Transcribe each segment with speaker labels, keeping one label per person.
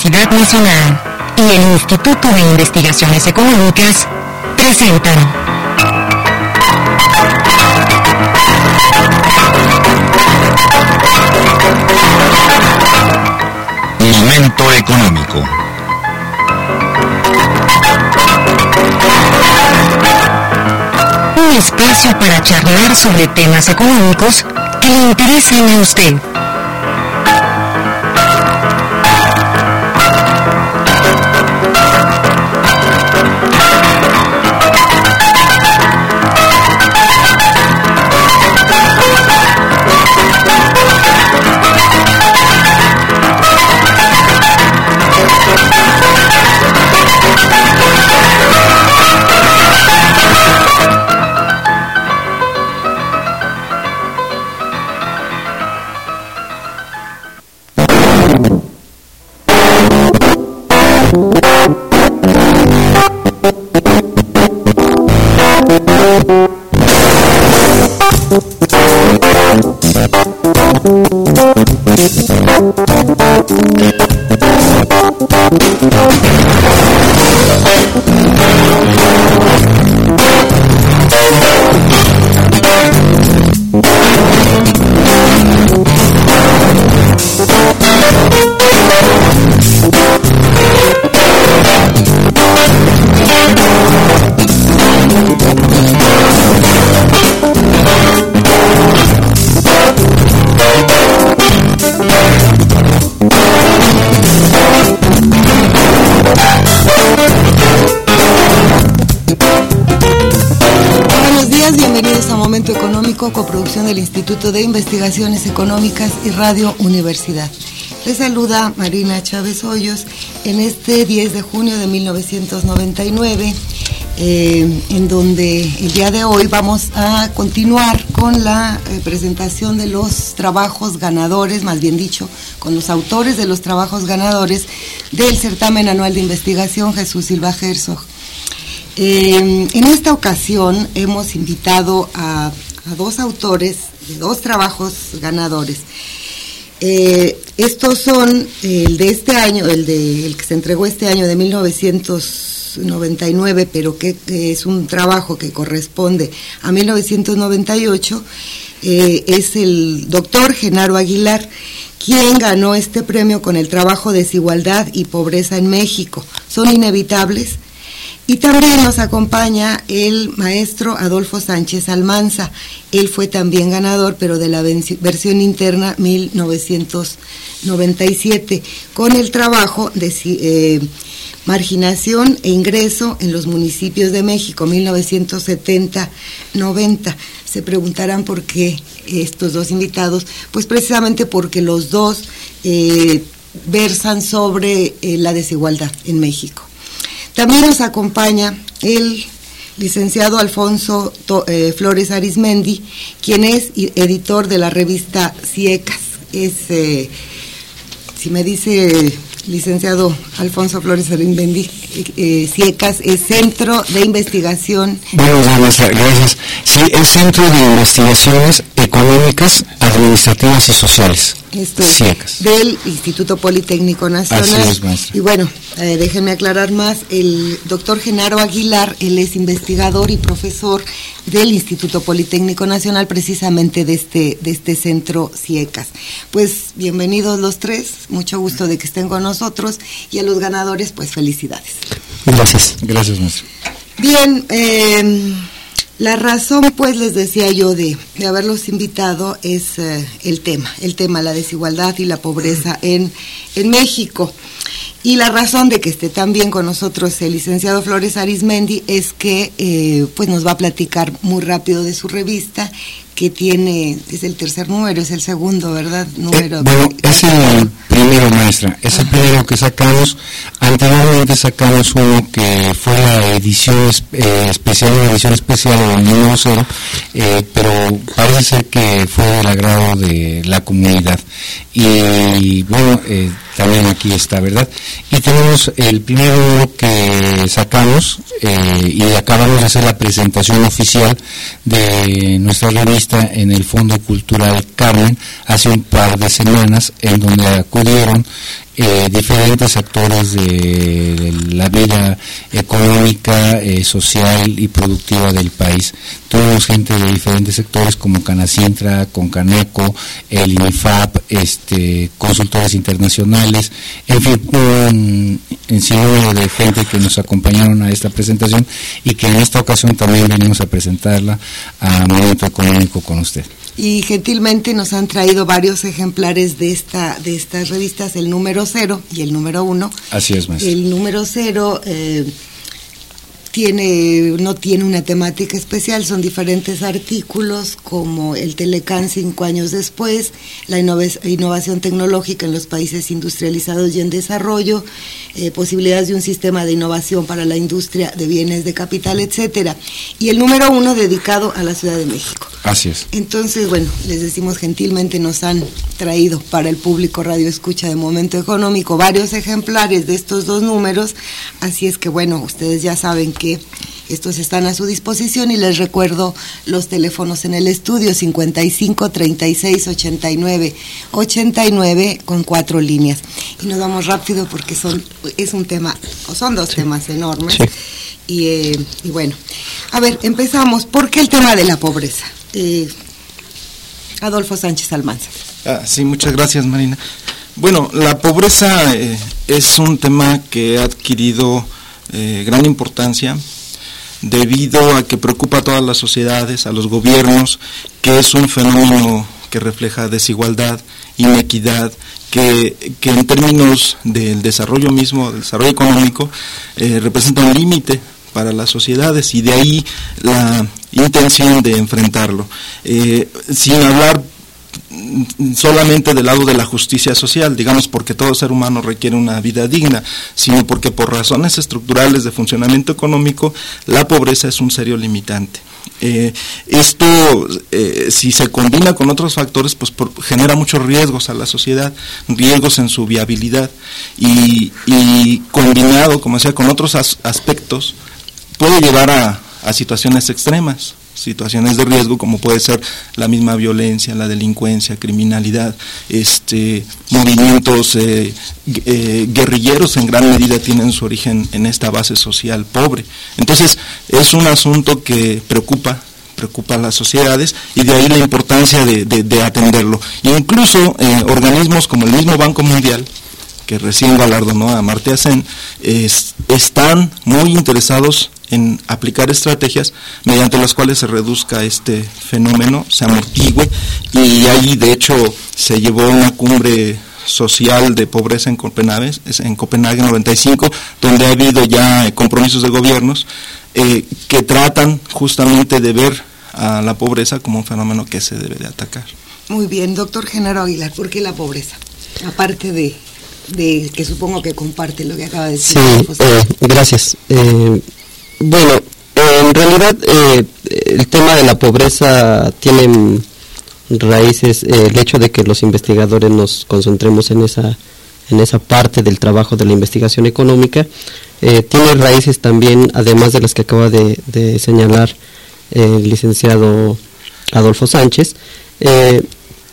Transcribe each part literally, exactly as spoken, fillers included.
Speaker 1: Universidad Nacional y el Instituto de Investigaciones Económicas presentan
Speaker 2: Momento Económico.
Speaker 1: Un espacio para charlar sobre temas económicos que le interesen a usted.
Speaker 3: Coproducción del Instituto de Investigaciones Económicas y Radio Universidad. Les saluda Marina Chávez Hoyos en este diez de junio de mil novecientos noventa y nueve, eh, en donde el día de hoy vamos a continuar con la eh, presentación de los trabajos ganadores, más bien dicho, con los autores de los trabajos ganadores del certamen anual de investigación Jesús Silva Herzog. Eh, en esta ocasión hemos invitado a a dos autores de dos trabajos ganadores. Eh, estos son el de este año, el de el que se entregó este año de mil novecientos noventa y nueve, pero que, que es un trabajo que corresponde a mil novecientos noventa y ocho. Eh, es el doctor Genaro Aguilar, quien ganó este premio con el trabajo Desigualdad y Pobreza en México. Son inevitables. Y también nos acompaña el maestro Adolfo Sánchez Almanza. Él fue también ganador, pero de la versión interna mil novecientos noventa y siete, con el trabajo de eh, Marginación e Ingreso en los Municipios de México, mil novecientos setenta noventa. Se preguntarán por qué estos dos invitados. Pues precisamente porque los dos eh, versan sobre eh, la desigualdad en México. También nos acompaña el licenciado Alfonso eh, Flores Arizmendi, quien es editor de la revista CIECAS. Es, eh, si me dice licenciado Alfonso Flores Arizmendi, eh, CIECAS es Centro de Investigación.
Speaker 4: Bueno, gracias. Sí, es Centro de Investigaciones Económicas, Administrativas y Sociales.
Speaker 3: Esto es CIECAS. Del Instituto Politécnico Nacional.
Speaker 4: Así es, maestra.
Speaker 3: Y bueno, eh, déjenme aclarar más, el doctor Genaro Aguilar, él es investigador y profesor del Instituto Politécnico Nacional, precisamente de este, de este centro CIECAS. Pues bienvenidos los tres, mucho gusto de que estén con nosotros, y a los ganadores, pues felicidades.
Speaker 4: Gracias, gracias, maestra.
Speaker 3: Bien, eh... la razón, pues, les decía yo, de, de haberlos invitado es eh, el tema, el tema, la desigualdad y la pobreza en, en México. Y la razón de que esté también con nosotros el licenciado Flores Arizmendi es que, eh, pues, nos va a platicar muy rápido de su revista, que tiene, es el tercer número, es el segundo, ¿verdad? Número.
Speaker 4: Eh, bueno, es el primero, maestra, es el primero que sacamos. Anteriormente sacamos uno que fue la edición eh, especial, la edición especial del número cero, eh, pero parece ser que fue del agrado de la comunidad. Y bueno, eh, también aquí está, ¿verdad? Y tenemos el primer número que sacamos eh, y acabamos de hacer la presentación oficial de nuestra revista en el Fondo Cultural Carmen hace un par de semanas, en donde acudieron eh, diferentes actores de, de la vida económica, eh, social y productiva del país. Tuvimos gente de diferentes sectores como Canacintra, Concanaco, el INIFAP, este, consultores internacionales, en fin, un, un sinnúmero de gente que nos acompañaron a esta presentación y que en esta ocasión también venimos a presentarla a Momento Económico con usted.
Speaker 3: Y gentilmente nos han traído varios ejemplares de esta de estas revistas, el número cero y el número uno.
Speaker 4: Así es, maestro.
Speaker 3: El número cero eh, tiene no tiene una temática especial, son diferentes artículos como el Telecán cinco años después, la innov- innovación tecnológica en los países industrializados y en desarrollo, eh, posibilidades de un sistema de innovación para la industria de bienes de capital, etcétera. Y el número uno dedicado a la Ciudad de México.
Speaker 4: Así es.
Speaker 3: Entonces, bueno, les decimos gentilmente nos han traído para el público Radio Escucha de Momento Económico varios ejemplares de estos dos números, así es que bueno, ustedes ya saben que estos están a su disposición y les recuerdo los teléfonos en el estudio cincuenta y cinco, treinta y seis, ochenta y nueve, ochenta y nueve con cuatro líneas. Y nos vamos rápido porque son es un tema, o son dos sí. temas enormes. Sí. Y, eh, y bueno, a ver, empezamos. ¿Por qué el tema de la pobreza? Eh, Adolfo Sánchez Almanza.
Speaker 5: Ah, sí, muchas gracias, Marina. Bueno, la pobreza eh, es un tema que ha adquirido eh, gran importancia debido a que preocupa a todas las sociedades, a los gobiernos, que es un fenómeno que refleja desigualdad, inequidad, que, que en términos del desarrollo mismo, del desarrollo económico, eh, representa un límite para las sociedades y de ahí la intención de enfrentarlo, eh, sin hablar solamente del lado de la justicia social, digamos porque todo ser humano requiere una vida digna, sino porque por razones estructurales de funcionamiento económico la pobreza es un serio limitante. Eh, esto, eh, si se combina con otros factores, pues por, genera muchos riesgos a la sociedad, riesgos en su viabilidad y, y combinado, como decía, con otros as, aspectos, puede llevar a, a situaciones extremas, situaciones de riesgo como puede ser la misma violencia, la delincuencia, criminalidad, este, movimientos eh, eh, guerrilleros en gran medida tienen su origen en esta base social pobre. Entonces es un asunto que preocupa, preocupa a las sociedades y de ahí la importancia de, de, de atenderlo. Incluso eh, organismos como el mismo Banco Mundial, que recién galardonó a Amartya Sen, es, están muy interesados en aplicar estrategias mediante las cuales se reduzca este fenómeno, se amortigue, y ahí de hecho se llevó una cumbre social de pobreza en Copenhague, en Copenhague noventa y cinco, donde ha habido ya compromisos de gobiernos eh, que tratan justamente de ver a la pobreza como un fenómeno que se debe de atacar.
Speaker 3: Muy bien, doctor Genaro Aguilar, ¿por qué la pobreza? Aparte de, de que supongo que comparte lo que acaba de decir.
Speaker 6: Sí, eh, gracias. Eh, Bueno, eh, en realidad eh, el tema de la pobreza tiene raíces, eh, el hecho de que los investigadores nos concentremos en esa en esa parte del trabajo de la investigación económica, eh, tiene raíces también, además de las que acaba de, de señalar eh, el licenciado Adolfo Sánchez, eh,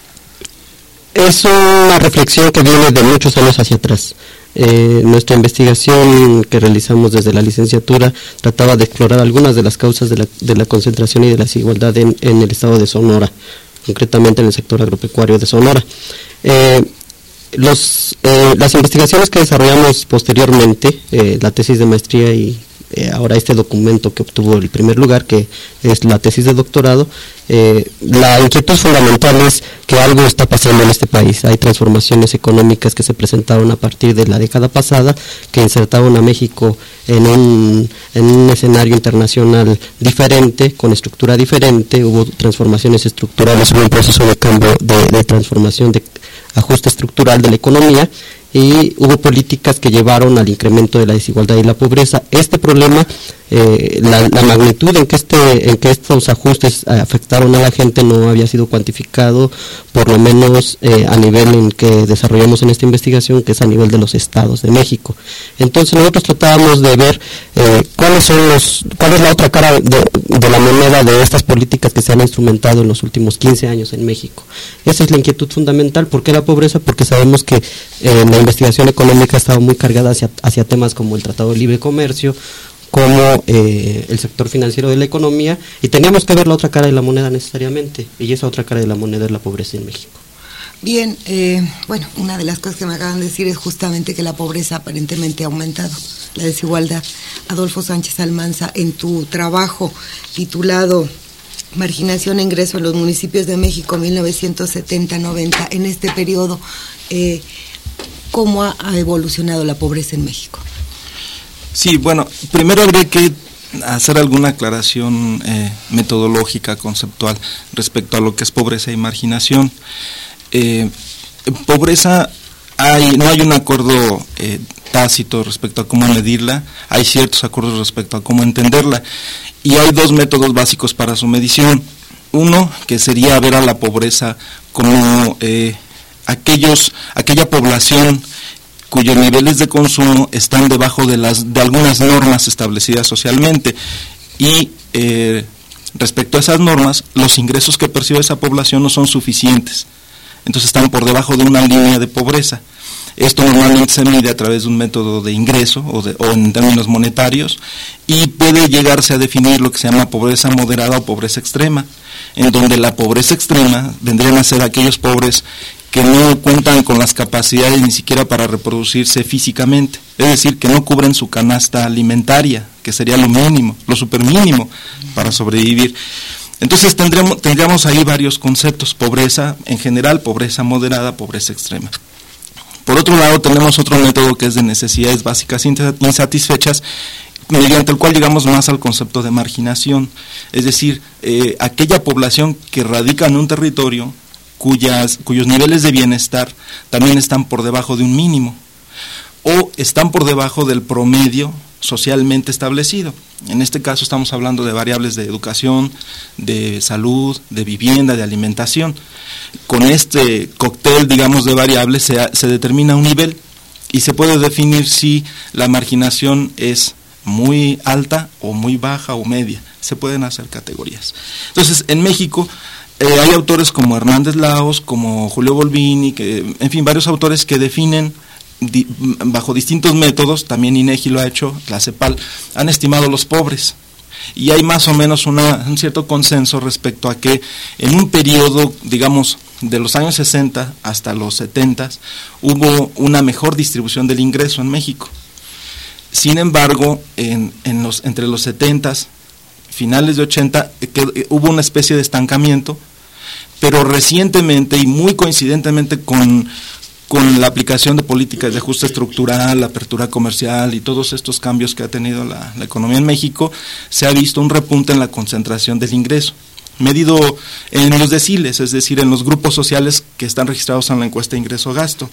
Speaker 6: es una reflexión que viene de muchos años hacia atrás. Eh, nuestra investigación que realizamos desde la licenciatura trataba de explorar algunas de las causas de la, de la concentración y de la desigualdad en, en el estado de Sonora, concretamente en el sector agropecuario de Sonora. Eh, los, eh, las investigaciones que desarrollamos posteriormente, eh, la tesis de maestría y eh, ahora este documento que obtuvo el primer lugar, que es la tesis de doctorado, eh, la inquietud fundamental es que algo está pasando en este país. Hay transformaciones económicas que se presentaron a partir de la década pasada, que insertaron a México en un, en un escenario internacional diferente, con estructura diferente. Hubo transformaciones estructurales, hubo un proceso de cambio, de, de transformación, de ajuste estructural de la economía, y hubo políticas que llevaron al incremento de la desigualdad y la pobreza. Este problema eh, la, la magnitud en que este en que estos ajustes afectaron a la gente no había sido cuantificado, por lo menos eh, a nivel en que desarrollamos en esta investigación, que es a nivel de los estados de México. Entonces nosotros tratábamos de ver eh, cuáles son los cuál es la otra cara de, de la moneda de estas políticas que se han instrumentado en los últimos quince años en México. Esa es la inquietud fundamental. ¿Por qué la pobreza? Porque sabemos que eh, la investigación económica ha estado muy cargada hacia, hacia temas como el Tratado de Libre Comercio, como eh, el sector financiero de la economía, y teníamos que ver la otra cara de la moneda necesariamente, y esa otra cara de la moneda es la pobreza en México.
Speaker 3: Bien, eh, bueno, una de las cosas que me acaban de decir es justamente que la pobreza aparentemente ha aumentado, la desigualdad. Adolfo Sánchez Almanza, en tu trabajo titulado Marginación e Ingreso en los Municipios de México mil novecientos setenta noventa, en este periodo, eh, ¿cómo ha, ha evolucionado la pobreza en México?
Speaker 5: Sí, bueno, primero habría que hacer alguna aclaración eh, metodológica, conceptual, respecto a lo que es pobreza y marginación. Eh, pobreza, hay, no hay un acuerdo eh, tácito respecto a cómo medirla, hay ciertos acuerdos respecto a cómo entenderla, y hay dos métodos básicos para su medición. Uno, que sería ver a la pobreza como eh, aquellos, aquella población cuyos niveles de consumo están debajo de las de algunas normas establecidas socialmente, y eh, respecto a esas normas, los ingresos que percibe esa población no son suficientes, entonces están por debajo de una línea de pobreza. Esto normalmente se mide a través de un método de ingreso o, de, o en términos monetarios, y puede llegarse a definir lo que se llama pobreza moderada o pobreza extrema, en donde la pobreza extrema vendrían a ser aquellos pobres que no cuentan con las capacidades ni siquiera para reproducirse físicamente, es decir, que no cubren su canasta alimentaria, que sería lo mínimo, lo supermínimo para sobrevivir. Entonces tendríamos, tendríamos ahí varios conceptos: pobreza en general, pobreza moderada, pobreza extrema. Por otro lado, tenemos otro método que es de necesidades básicas insatisfechas, mediante el cual llegamos más al concepto de marginación, es decir, eh, aquella población que radica en un territorio cuyas, cuyos niveles de bienestar también están por debajo de un mínimo, o están por debajo del promedio socialmente establecido. En este caso estamos hablando de variables de educación, de salud, de vivienda, de alimentación. Con este cóctel, digamos, de variables se, se determina un nivel, y se puede definir si la marginación es muy alta o muy baja o media. Se pueden hacer categorías. Entonces, en México eh, hay autores como Hernández Laos, como Julio Bolvini, que, en fin, varios autores que definen di, bajo distintos métodos, también INEGI lo ha hecho, la CEPAL, han estimado los pobres. Y hay más o menos una, un cierto consenso respecto a que en un periodo, digamos, de los años sesenta hasta los setenta, hubo una mejor distribución del ingreso en México. Sin embargo, en, en los, entre los setenta, finales de ochenta, que, eh, hubo una especie de estancamiento, pero recientemente y muy coincidentemente con, con la aplicación de políticas de ajuste estructural, la apertura comercial y todos estos cambios que ha tenido la, la economía en México, se ha visto un repunte en la concentración del ingreso, medido en los deciles, es decir, en los grupos sociales que están registrados en la encuesta ingreso-gasto.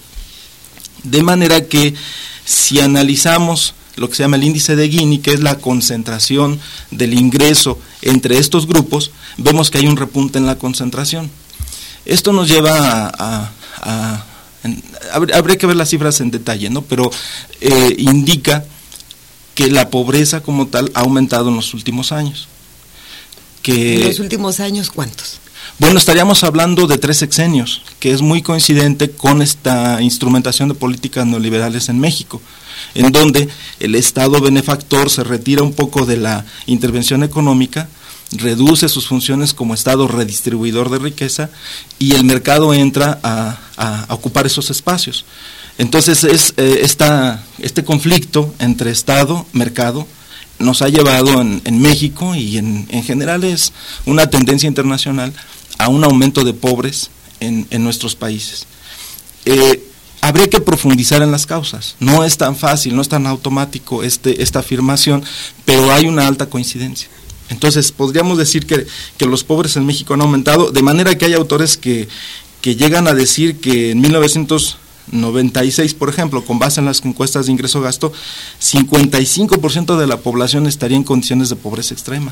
Speaker 5: De manera que si analizamos lo que se llama el índice de Gini, que es la concentración del ingreso entre estos grupos, vemos que hay un repunte en la concentración. Esto nos lleva a, a, a en, habría que ver las cifras en detalle, ¿no? Pero eh, indica que la pobreza como tal ha aumentado en los últimos años. Que,
Speaker 3: ¿En los últimos años cuántos?
Speaker 5: Bueno, estaríamos hablando de tres sexenios, que es muy coincidente con esta instrumentación de políticas neoliberales en México, en donde el Estado benefactor se retira un poco de la intervención económica, reduce sus funciones como Estado redistribuidor de riqueza, y el mercado entra a, a ocupar esos espacios. Entonces, es eh, esta, este conflicto entre Estado, mercado, nos ha llevado en, en México y en, en general es una tendencia internacional a un aumento de pobres en, en nuestros países. Eh, habría que profundizar en las causas, no es tan fácil, no es tan automático este, esta afirmación, pero hay una alta coincidencia. Entonces podríamos decir que, que los pobres en México han aumentado, de manera que hay autores que, que llegan a decir que en mil novecientos noventa y seis, por ejemplo, con base en las encuestas de ingreso-gasto, cincuenta y cinco por ciento de la población estaría en condiciones de pobreza extrema.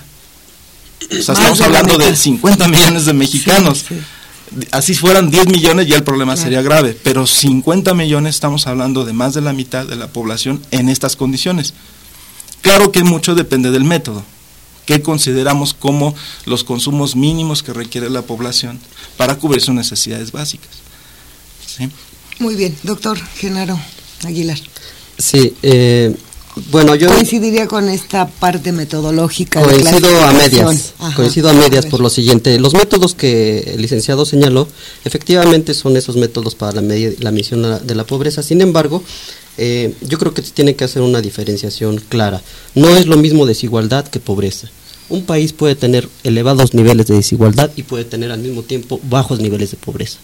Speaker 5: O sea, estamos hablando de cincuenta millones de mexicanos. Sí, sí. Así fueran diez millones ya el problema sería grave, pero cincuenta millones estamos hablando de más de la mitad de la población en estas condiciones. Claro que mucho depende del método, que consideramos como los consumos mínimos que requiere la población para cubrir sus necesidades básicas. ¿Sí?
Speaker 3: Muy bien, doctor Genaro Aguilar.
Speaker 6: Sí, eh, bueno, yo...
Speaker 3: Coincidiría con esta parte metodológica.
Speaker 6: Coincido a medias, Ajá, coincido a medias a por lo siguiente. Los métodos que el licenciado señaló, efectivamente son esos métodos para la, media, la medición de la, de la pobreza. Sin embargo, eh, yo creo que se tiene que hacer una diferenciación clara. No es lo mismo desigualdad que pobreza. Un país puede tener elevados niveles de desigualdad y puede tener al mismo tiempo bajos niveles de pobreza.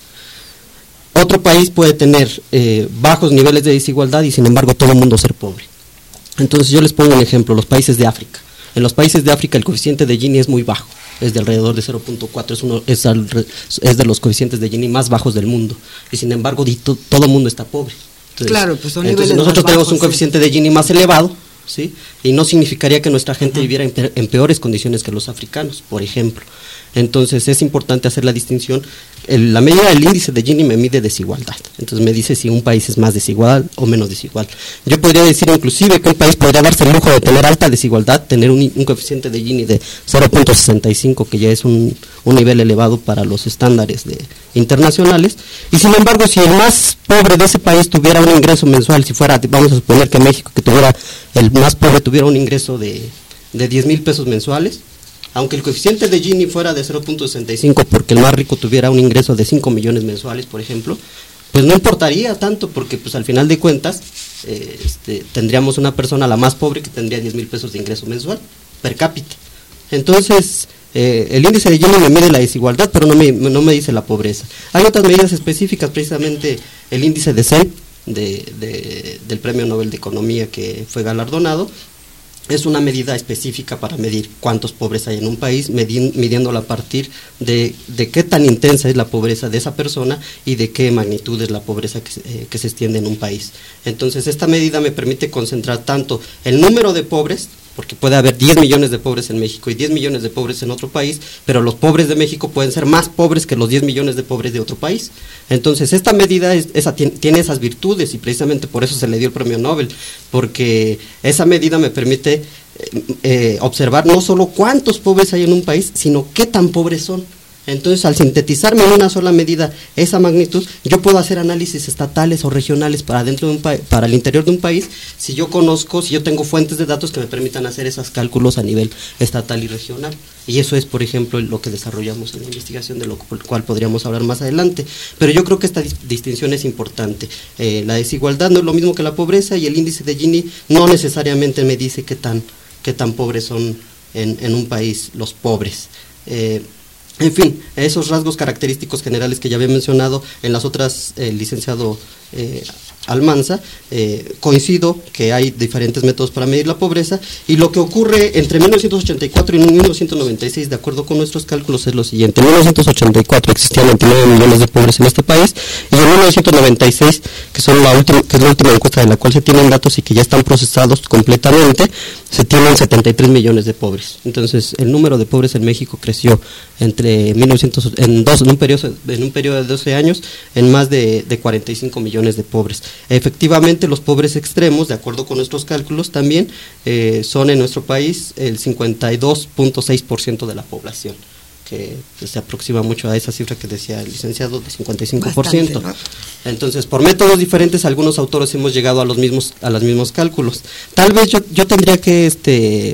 Speaker 6: Otro país puede tener eh, bajos niveles de desigualdad y sin embargo todo el mundo ser pobre. Entonces yo les pongo un ejemplo, los países de África. En los países de África el coeficiente de Gini es muy bajo, es de alrededor de cero punto cuatro, es, uno, es, al, es de los coeficientes de Gini más bajos del mundo. Y sin embargo to, todo el mundo está pobre. Entonces,
Speaker 3: claro, pues son
Speaker 6: entonces
Speaker 3: niveles
Speaker 6: nosotros
Speaker 3: más
Speaker 6: tenemos
Speaker 3: bajos,
Speaker 6: un coeficiente
Speaker 3: sí.
Speaker 6: de Gini más elevado, ¿sí? Y no significaría que nuestra gente uh-huh. viviera en, en peores condiciones que los africanos, por ejemplo. Entonces es importante hacer la distinción. El, la medida del índice de Gini me mide desigualdad, entonces me dice si un país es más desigual o menos desigual. Yo podría decir inclusive que un país podría darse el lujo de tener alta desigualdad, tener un, un coeficiente de Gini de cero punto sesenta y cinco, que ya es un, un nivel elevado para los estándares de, internacionales, y sin embargo si el más pobre de ese país tuviera un ingreso mensual, si fuera, vamos a suponer que México, que tuviera, el más pobre tuviera un ingreso de, de diez mil pesos mensuales, aunque el coeficiente de Gini fuera de cero punto sesenta y cinco porque el más rico tuviera un ingreso de cinco millones mensuales, por ejemplo, pues no importaría tanto porque pues al final de cuentas eh, este, tendríamos una persona, la más pobre, que tendría diez mil pesos de ingreso mensual per cápita. Entonces eh, el índice de Gini me mide la desigualdad, pero no me, no me dice la pobreza. Hay otras medidas específicas, precisamente el índice de C E N, de, de, del Premio Nobel de Economía que fue galardonado. Es una medida específica para medir cuántos pobres hay en un país, medi- midiéndolo a partir de, de qué tan intensa es la pobreza de esa persona y de qué magnitud es la pobreza que se, eh, que se extiende en un país. Entonces, esta medida me permite concentrar tanto el número de pobres, porque puede haber diez millones de pobres en México y diez millones de pobres en otro país, pero los pobres de México pueden ser más pobres que los diez millones de pobres de otro país. Entonces, esta medida es, esa, tiene esas virtudes y precisamente por eso se le dio el premio Nobel, porque esa medida me permite eh, eh, observar no solo cuántos pobres hay en un país, sino qué tan pobres son. Entonces, al sintetizarme en una sola medida esa magnitud, yo puedo hacer análisis estatales o regionales para dentro de un pa- para el interior de un país, si yo conozco, si yo tengo fuentes de datos que me permitan hacer esos cálculos a nivel estatal y regional. Y eso es, por ejemplo, lo que desarrollamos en la investigación, de lo cual podríamos hablar más adelante. Pero yo creo que esta dis- distinción es importante. Eh, la desigualdad no es lo mismo que la pobreza, y el índice de Gini no necesariamente me dice qué tan, qué tan pobres son en, en un país los pobres. Eh, En fin, esos rasgos característicos generales que ya había mencionado en las otras, el licenciado eh, Almanza, eh, coincido que hay diferentes métodos para medir la pobreza, y lo que ocurre entre mil novecientos ochenta y cuatro y mil novecientos noventa y seis, de acuerdo con nuestros cálculos, es lo siguiente. En mil novecientos ochenta y cuatro existían veintinueve millones de pobres en este país, y en mil novecientos noventa y seis, que, son la última, que es la última encuesta de la cual se tienen datos y que ya están procesados completamente, se tienen setenta y tres millones de pobres. Entonces, el número de pobres en México creció entre mil novecientos, en, dos, en, un periodo, en un periodo de doce años, en más de, de cuarenta y cinco millones de pobres. Efectivamente, los pobres extremos, de acuerdo con nuestros cálculos también, eh, son en nuestro país el cincuenta y dos punto seis por ciento de la población, que pues, se aproxima mucho a esa cifra que decía el licenciado, de cincuenta y cinco por ciento. Bastante, ¿no? Entonces, por métodos diferentes, algunos autores hemos llegado a los mismos, a los mismos cálculos. Tal vez yo, yo tendría que este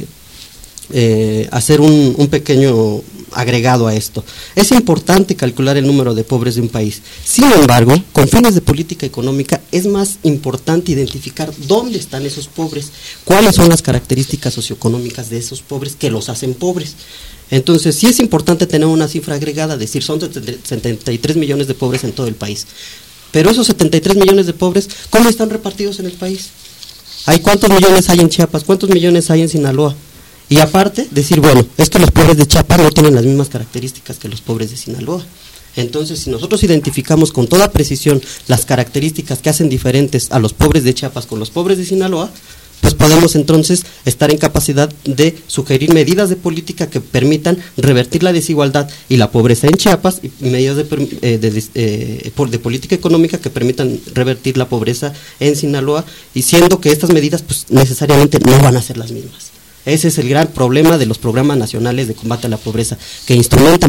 Speaker 6: eh, hacer un, un pequeño agregado a esto. Es importante calcular el número de pobres de un país. Sin embargo, con fines de política económica, es más importante identificar dónde están esos pobres, cuáles son las características socioeconómicas de esos pobres que los hacen pobres. Entonces, sí es importante tener una cifra agregada, decir, son setenta y tres millones de pobres en todo el país. Pero esos setenta y tres millones de pobres, ¿cómo están repartidos en el país? ¿Hay cuántos millones hay en Chiapas? ¿Cuántos millones hay en Sinaloa? Y aparte, decir, bueno, es que los pobres de Chiapas no tienen las mismas características que los pobres de Sinaloa. Entonces, si nosotros identificamos con toda precisión las características que hacen diferentes a los pobres de Chiapas con los pobres de Sinaloa, pues podemos entonces estar en capacidad de sugerir medidas de política que permitan revertir la desigualdad y la pobreza en Chiapas, y medidas de, eh, de, eh, de política económica que permitan revertir la pobreza en Sinaloa, y siendo que estas medidas pues necesariamente no van a ser las mismas. Ese es el gran problema de los programas nacionales de combate a la pobreza, que instrumentan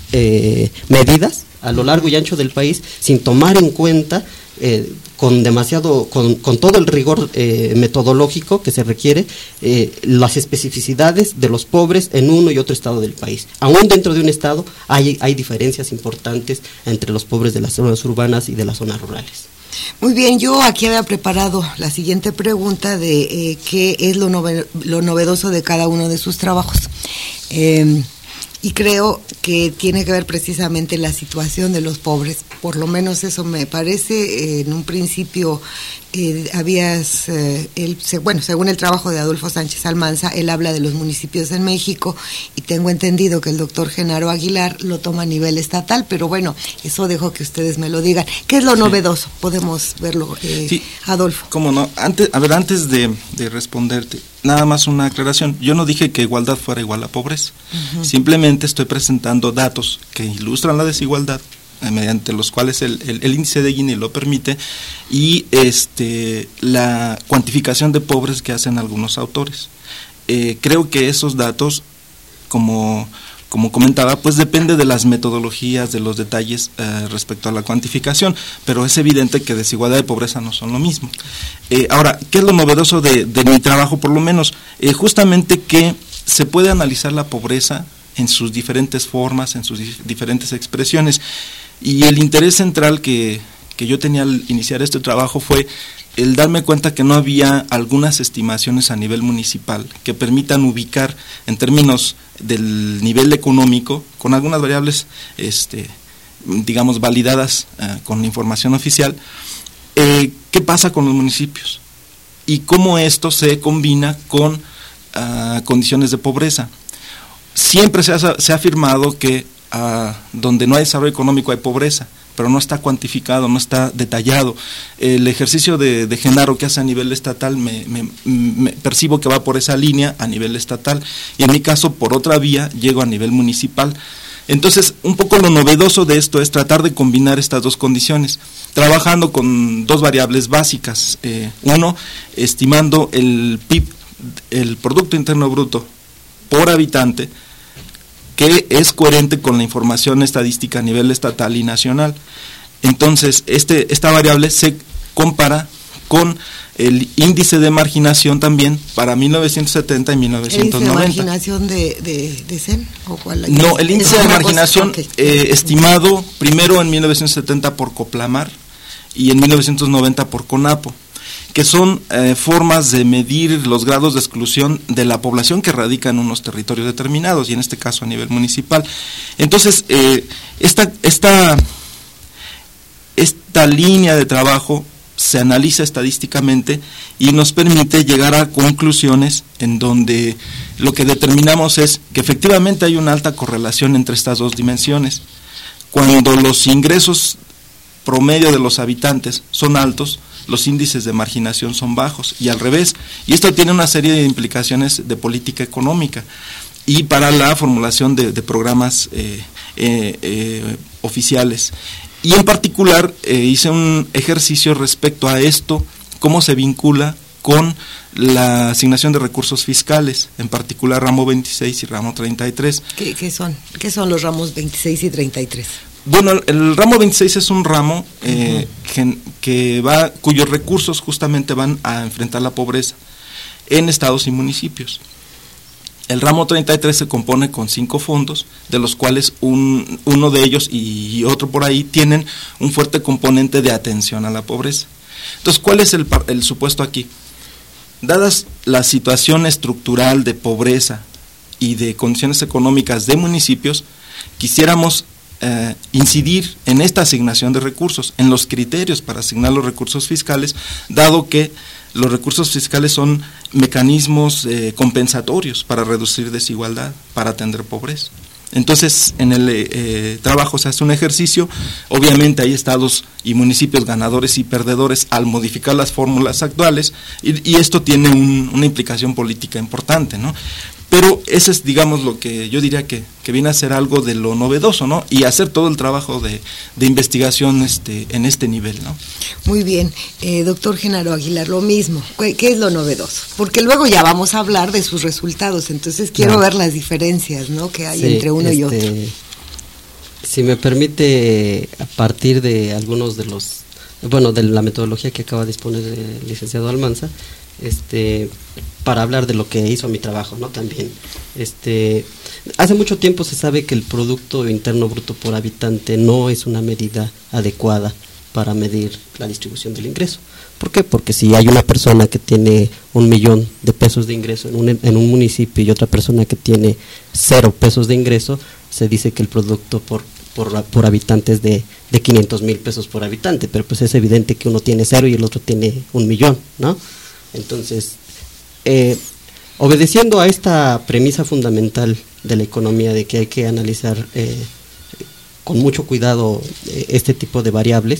Speaker 6: eh, medidas a lo largo y ancho del país sin tomar en cuenta eh, con demasiado, con, con todo el rigor eh, metodológico que se requiere, eh, las especificidades de los pobres en uno y otro estado del país. Aún dentro de un estado hay, hay diferencias importantes entre los pobres de las zonas urbanas y de las zonas rurales.
Speaker 3: Muy bien, yo aquí había preparado la siguiente pregunta de eh, qué es lo, nove, lo novedoso de cada uno de sus trabajos. Eh, y creo que tiene que ver precisamente la situación de los pobres, por lo menos eso me parece. Eh, en un principio eh, habías, eh, él, se, bueno, según el trabajo de Adolfo Sánchez Almanza, él habla de los municipios en México, y tengo entendido que el doctor Genaro Aguilar lo toma a nivel estatal, pero bueno, eso dejo que ustedes me lo digan. ¿Qué es lo sí. novedoso? Podemos verlo, eh, sí. Adolfo.
Speaker 5: Cómo no, antes, a ver, antes de, de responderte, nada más una aclaración. Yo no dije que igualdad fuera igual a pobreza. Uh-huh. Simplemente estoy presentando datos que ilustran la desigualdad, eh, mediante los cuales el, el, el índice de Gini lo permite, y este la cuantificación de pobres que hacen algunos autores. Eh, creo que esos datos, como como comentaba, pues depende de las metodologías, de los detalles eh, respecto a la cuantificación, pero es evidente que desigualdad y pobreza no son lo mismo. Eh, ahora, ¿qué es lo novedoso de, de mi trabajo, por lo menos? Eh, justamente que se puede analizar la pobreza en sus diferentes formas, en sus dif- diferentes expresiones, y el interés central que, que yo tenía al iniciar este trabajo fue el darme cuenta que no había algunas estimaciones a nivel municipal que permitan ubicar en términos del nivel económico, con algunas variables, este, digamos, validadas uh, con información oficial, eh, qué pasa con los municipios y cómo esto se combina con uh, condiciones de pobreza. Siempre se ha, se ha afirmado que uh, donde no hay desarrollo económico hay pobreza, pero no está cuantificado, no está detallado. El ejercicio de, de Genaro que hace a nivel estatal, me, me, me percibo que va por esa línea a nivel estatal, y en mi caso, por otra vía, llego a nivel municipal. Entonces, un poco lo novedoso de esto es tratar de combinar estas dos condiciones, trabajando con dos variables básicas. Eh, uno, estimando el P I B, el Producto Interno Bruto por habitante, que es coherente con la información estadística a nivel estatal y nacional. Entonces, este, esta variable se compara con el índice de marginación también para mil novecientos setenta y mil novecientos noventa.
Speaker 3: ¿El índice de marginación de, de, de C E N? ¿O cuál?
Speaker 5: No, el índice de marginación okay. eh, estimado primero en mil novecientos setenta por Coplamar y en mil novecientos noventa por CONAPO, que son eh, formas de medir los grados de exclusión de la población que radica en unos territorios determinados, y en este caso a nivel municipal. Entonces, eh, esta, esta, esta línea de trabajo se analiza estadísticamente y nos permite llegar a conclusiones en donde lo que determinamos es que efectivamente hay una alta correlación entre estas dos dimensiones. Cuando los ingresos promedio de los habitantes son altos, los índices de marginación son bajos, y al revés. Y esto tiene una serie de implicaciones de política económica y para la formulación de, de programas eh, eh, eh, oficiales. Y en particular eh, hice un ejercicio respecto a esto, cómo se vincula con la asignación de recursos fiscales, en particular ramo veintiséis y ramo treinta y tres.
Speaker 3: ¿Qué, qué son? ¿Qué son los ramos veintiséis y treinta y tres?
Speaker 5: Bueno, el, el ramo veintiséis es un ramo eh, uh-huh. gen, que va, cuyos recursos justamente van a enfrentar la pobreza en estados y municipios. El ramo treinta y tres se compone con cinco fondos, de los cuales un, uno de ellos y otro por ahí tienen un fuerte componente de atención a la pobreza. Entonces, ¿cuál es el, el supuesto aquí? Dadas la situación estructural de pobreza y de condiciones económicas de municipios, quisiéramos Eh, incidir en esta asignación de recursos, en los criterios para asignar los recursos fiscales, dado que los recursos fiscales son mecanismos eh, compensatorios para reducir desigualdad, para atender pobreza. Entonces, en el eh, trabajo se hace un ejercicio, obviamente hay estados y municipios ganadores y perdedores al modificar las fórmulas actuales, y, y esto tiene un, una implicación política importante, ¿no? Pero ese es, digamos, lo que yo diría que, que viene a ser algo de lo novedoso, ¿no? Y hacer todo el trabajo de, de investigación este, en este nivel, ¿no?
Speaker 3: Muy bien, eh, doctor Genaro Aguilar, lo mismo, ¿qué es lo novedoso? Porque luego ya vamos a hablar de sus resultados, entonces quiero no. ver las diferencias, ¿no?, que hay sí, entre uno este, y otro.
Speaker 6: Si me permite, a partir de algunos de los, bueno, de la metodología que acaba de exponer el licenciado Almanza, este para hablar de lo que hizo mi trabajo, ¿no? También este hace mucho tiempo se sabe que el Producto Interno Bruto por habitante no es una medida adecuada para medir la distribución del ingreso. ¿Por qué? Porque si hay una persona que tiene un millón de pesos de ingreso en un, en un municipio y otra persona que tiene cero pesos de ingreso, se dice que el producto por por, por habitante es de, de quinientos mil pesos por habitante, pero pues es evidente que uno tiene cero y el otro tiene un millón, ¿no? Entonces, eh, obedeciendo a esta premisa fundamental de la economía, de que hay que analizar eh, con mucho cuidado eh, este tipo de variables,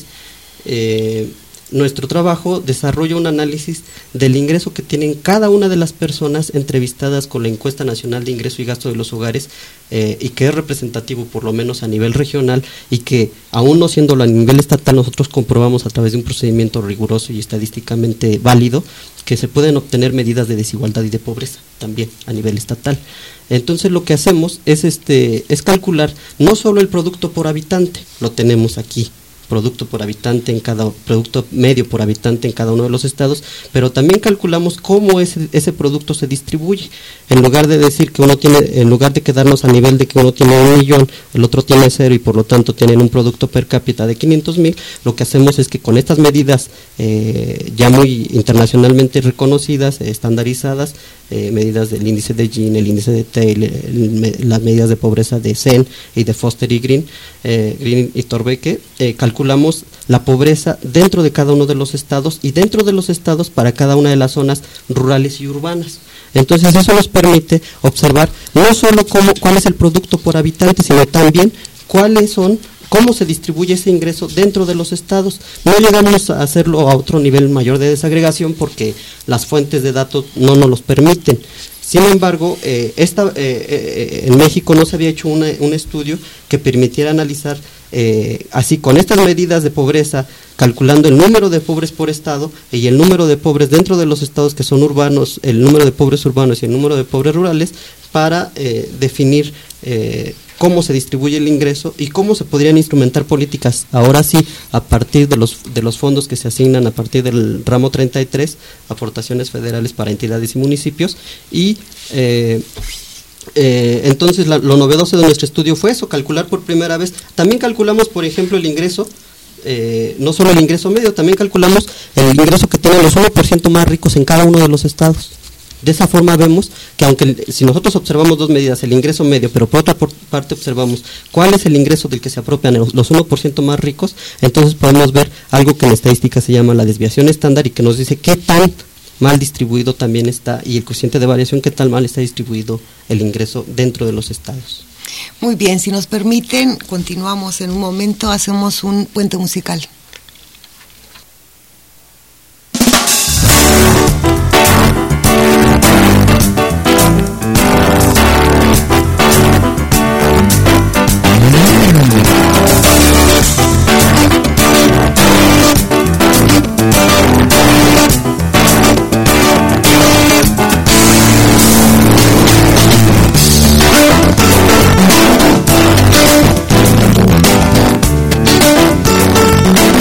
Speaker 6: eh, nuestro trabajo desarrolla un análisis del ingreso que tienen cada una de las personas entrevistadas con la Encuesta Nacional de Ingreso y Gasto de los Hogares, eh, y que es representativo por lo menos a nivel regional, y que aún no siéndolo a nivel estatal nosotros comprobamos a través de un procedimiento riguroso y estadísticamente válido que se pueden obtener medidas de desigualdad y de pobreza también a nivel estatal. Entonces lo que hacemos es este es calcular no solo el producto por habitante, lo tenemos aquí, producto por habitante en cada, producto medio por habitante en cada uno de los estados, pero también calculamos cómo ese, ese producto se distribuye. En lugar de decir que uno tiene, en lugar de quedarnos a nivel de que uno tiene un millón, el otro tiene cero y por lo tanto tienen un producto per cápita de quinientos mil, lo que hacemos es que con estas medidas eh, ya muy internacionalmente reconocidas, eh, estandarizadas, eh, medidas del índice de Gini, el índice de Taylor, el, el, las medidas de pobreza de Sen y de Foster y Green, eh, Green y Thorbecke, eh, calculamos la pobreza dentro de cada uno de los estados y dentro de los estados para cada una de las zonas rurales y urbanas. Entonces eso nos permite observar no solo cómo, cuál es el producto por habitante, sino también cuáles son, cómo se distribuye ese ingreso dentro de los estados. No llegamos a hacerlo a otro nivel mayor de desagregación porque las fuentes de datos no nos los permiten. Sin embargo, eh, esta, eh, eh, en México no se había hecho una, un estudio que permitiera analizar eh, así con estas medidas de pobreza, calculando el número de pobres por estado y el número de pobres dentro de los estados que son urbanos, el número de pobres urbanos y el número de pobres rurales, para eh, definir eh, cómo se distribuye el ingreso y cómo se podrían instrumentar políticas, ahora sí, a partir de los de los fondos que se asignan a partir del ramo treinta y tres, aportaciones federales para entidades y municipios, y eh, eh, entonces la, lo novedoso de nuestro estudio fue eso, calcular por primera vez. También calculamos, por ejemplo, el ingreso, eh, no solo el ingreso medio, también calculamos el ingreso que tienen los uno por ciento más ricos en cada uno de los estados. De esa forma vemos que aunque si nosotros observamos dos medidas, el ingreso medio, pero por otra parte observamos cuál es el ingreso del que se apropian los uno por ciento más ricos, entonces podemos ver algo que en estadística se llama la desviación estándar y que nos dice qué tan mal distribuido también está, y el coeficiente de variación, qué tan mal está distribuido el ingreso dentro de los estados.
Speaker 3: Muy bien, si nos permiten, continuamos en un momento, hacemos un puente musical.
Speaker 1: We'll be right back.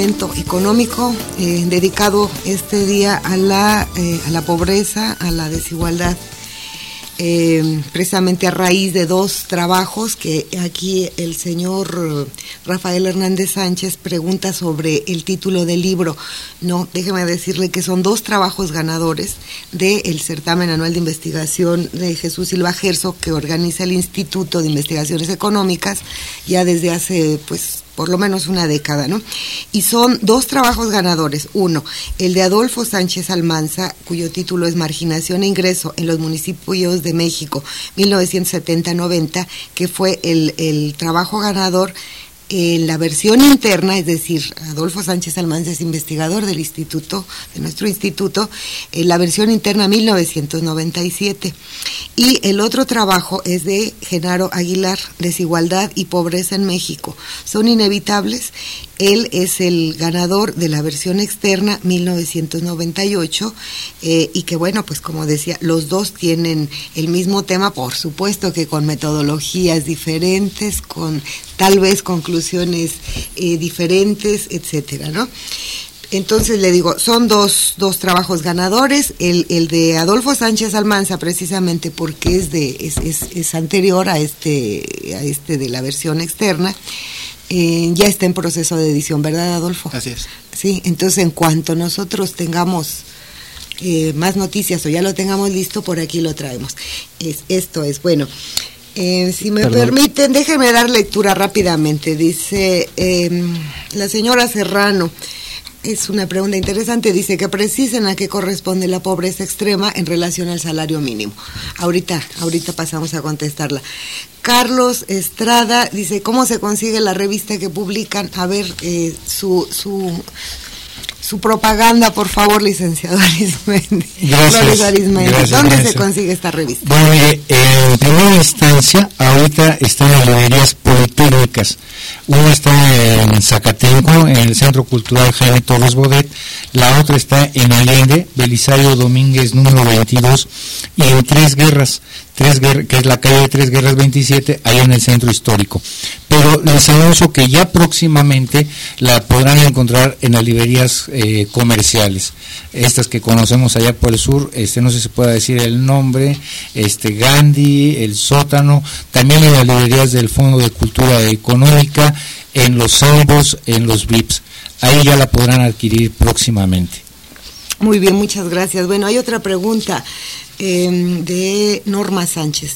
Speaker 3: momento económico, eh, dedicado este día a la, eh, a la pobreza, a la desigualdad, eh, precisamente a raíz de dos trabajos que aquí el señor Rafael Hernández Sánchez pregunta sobre el título del libro. No, déjeme decirle que son dos trabajos ganadores del certamen anual de investigación de Jesús Silva Gerso, que organiza el Instituto de Investigaciones Económicas ya desde hace, pues, por lo menos una década, ¿no? Y son dos trabajos ganadores. Uno, el de Adolfo Sánchez Almanza, cuyo título es Marginación e Ingreso en los Municipios de México, mil novecientos setenta a noventa, que fue el, el trabajo ganador en la versión interna, es decir, Adolfo Sánchez Almanza es investigador del instituto, de nuestro instituto, en la versión interna mil novecientos noventa y siete. Y el otro trabajo es de Genaro Aguilar, Desigualdad y Pobreza en México. Son inevitables. Él es el ganador de la versión externa mil novecientos noventa y ocho, eh, y que bueno, pues como decía, los dos tienen el mismo tema, por supuesto que con metodologías diferentes, con tal vez conclusiones eh, diferentes, etcétera, ¿no? Entonces le digo, son dos, dos trabajos ganadores, el, el de Adolfo Sánchez Almanza precisamente porque es de es, es, es anterior a este a este de la versión externa. Eh, ya está en proceso de edición, ¿verdad, Adolfo?
Speaker 5: Así es.
Speaker 3: Sí, entonces en cuanto nosotros tengamos eh, más noticias o ya lo tengamos listo, por aquí lo traemos. Es, esto es, bueno, eh, si me Perdón. permiten, déjenme dar lectura rápidamente. Dice eh, la señora Serrano, es una pregunta interesante, dice que precisen a qué corresponde la pobreza extrema en relación al salario mínimo. Ahorita, ahorita pasamos a contestarla. Carlos Estrada dice, ¿cómo se consigue la revista que publican? A ver, eh, su, su, su propaganda, por favor, licenciado Arismendi.
Speaker 4: Gracias.
Speaker 3: Arismendi.
Speaker 4: Gracias,
Speaker 3: ¿Dónde
Speaker 4: gracias.
Speaker 3: se consigue esta revista?
Speaker 4: Bueno, mire, en primera instancia, ahorita están las librerías politécnicas. Una está en Zacatenco, en el Centro Cultural Jaime Torres Bodet. La otra está en Allende, Belisario Domínguez, número veintidós, y en Tres Guerras, Tres Guerras, que es la calle de Tres Guerras veintisiete, ahí en el Centro Histórico. Pero les anuncio que ya próximamente la podrán encontrar en las librerías eh, comerciales, estas que conocemos allá por el sur, este no sé si se puede decir el nombre, este Gandhi, el Sótano, también en las librerías del Fondo de Cultura Económica, en los Salvos, en los V I Ps. Ahí ya la podrán adquirir próximamente.
Speaker 3: Muy bien, muchas gracias. Bueno, hay otra pregunta eh, de Norma Sánchez.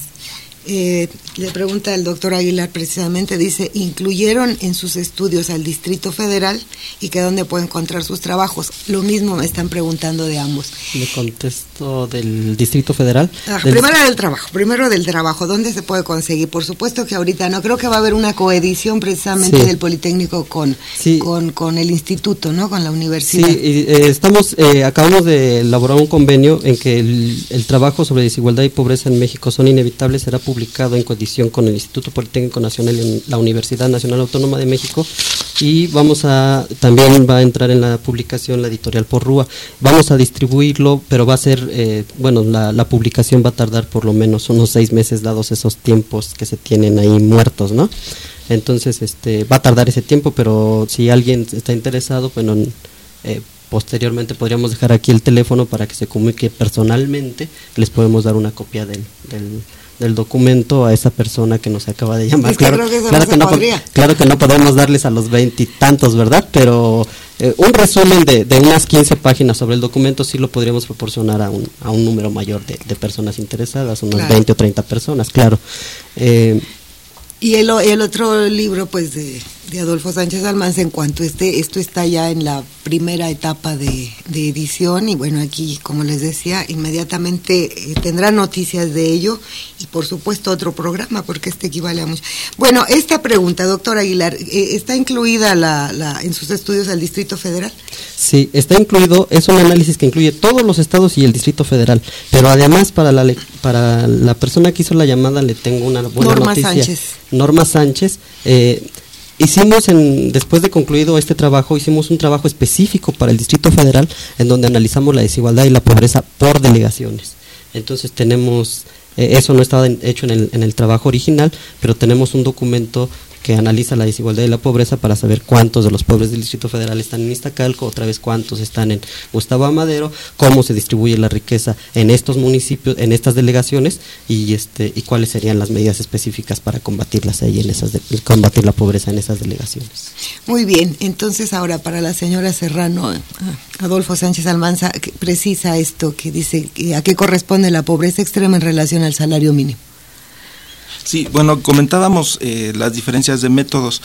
Speaker 3: Eh, le pregunta el doctor Aguilar precisamente, dice, ¿incluyeron en sus estudios al Distrito Federal y que dónde puede encontrar sus trabajos? Lo mismo me están preguntando de ambos.
Speaker 6: Le contesto del Distrito Federal.
Speaker 3: Ah,
Speaker 6: del...
Speaker 3: Primero del trabajo, primero del trabajo, ¿dónde se puede conseguir? Por supuesto que ahorita no, creo que va a haber una coedición precisamente sí. del Politécnico con, sí. con, con el instituto, ¿no? Con la universidad.
Speaker 6: Sí, y, eh, estamos, eh, acabamos de elaborar un convenio en que el, el trabajo sobre desigualdad y pobreza en México son inevitables, será publicado en coedición con el Instituto Politécnico Nacional y en la Universidad Nacional Autónoma de México, y vamos a, también va a entrar en la publicación la editorial Porrúa. Vamos a distribuirlo, pero va a ser, eh, bueno, la, la publicación va a tardar por lo menos unos seis meses, dados esos tiempos que se tienen ahí muertos, ¿no? Entonces, este, va a tardar ese tiempo, pero si alguien está interesado, bueno, eh, posteriormente podríamos dejar aquí el teléfono para que se comunique personalmente, les podemos dar una copia del, del del documento a esa persona que nos acaba de llamar.
Speaker 3: Es que
Speaker 6: claro,
Speaker 3: creo que eso
Speaker 6: claro,
Speaker 3: no
Speaker 6: que no, claro que no podemos darles a los veintitantos, ¿verdad? Pero eh, un resumen de, de unas quince páginas sobre el documento sí lo podríamos proporcionar a un, a un número mayor de, de personas interesadas, unas claro. veinte o treinta personas, claro. Eh,
Speaker 3: y el, el otro libro, pues, de, de Adolfo Sánchez Almanza, en cuanto este, esto está ya en la primera etapa de, de edición, y bueno, aquí, como les decía, inmediatamente eh, tendrán noticias de ello, y por supuesto otro programa, porque este equivale a mucho. Bueno, esta pregunta, doctor Aguilar, eh, ¿está incluida la, la, en sus estudios al Distrito Federal?
Speaker 6: Sí, está incluido, es un análisis que incluye todos los estados y el Distrito Federal, pero además para la para la persona que hizo la llamada le tengo una buena
Speaker 3: Norma
Speaker 6: noticia.
Speaker 3: Sánchez.
Speaker 6: Norma Sánchez, eh, hicimos, en, después de concluido este trabajo, hicimos un trabajo específico para el Distrito Federal en donde analizamos la desigualdad y la pobreza por delegaciones. Entonces tenemos, eh, eso no estaba en, hecho en el, en el trabajo original, pero tenemos un documento que analiza la desigualdad y la pobreza para saber cuántos de los pobres del Distrito Federal están en Iztacalco, otra vez cuántos están en Gustavo Amadero, cómo se distribuye la riqueza en estos municipios, en estas delegaciones, y este y cuáles serían las medidas específicas para combatirlas ahí en esas de, combatir la pobreza en esas delegaciones.
Speaker 3: Muy bien, entonces ahora para la señora Serrano, Adolfo Sánchez Almanza que precisa esto, que dice que a qué corresponde la pobreza extrema en relación al salario mínimo.
Speaker 5: Sí, bueno, comentábamos eh, las diferencias de métodos.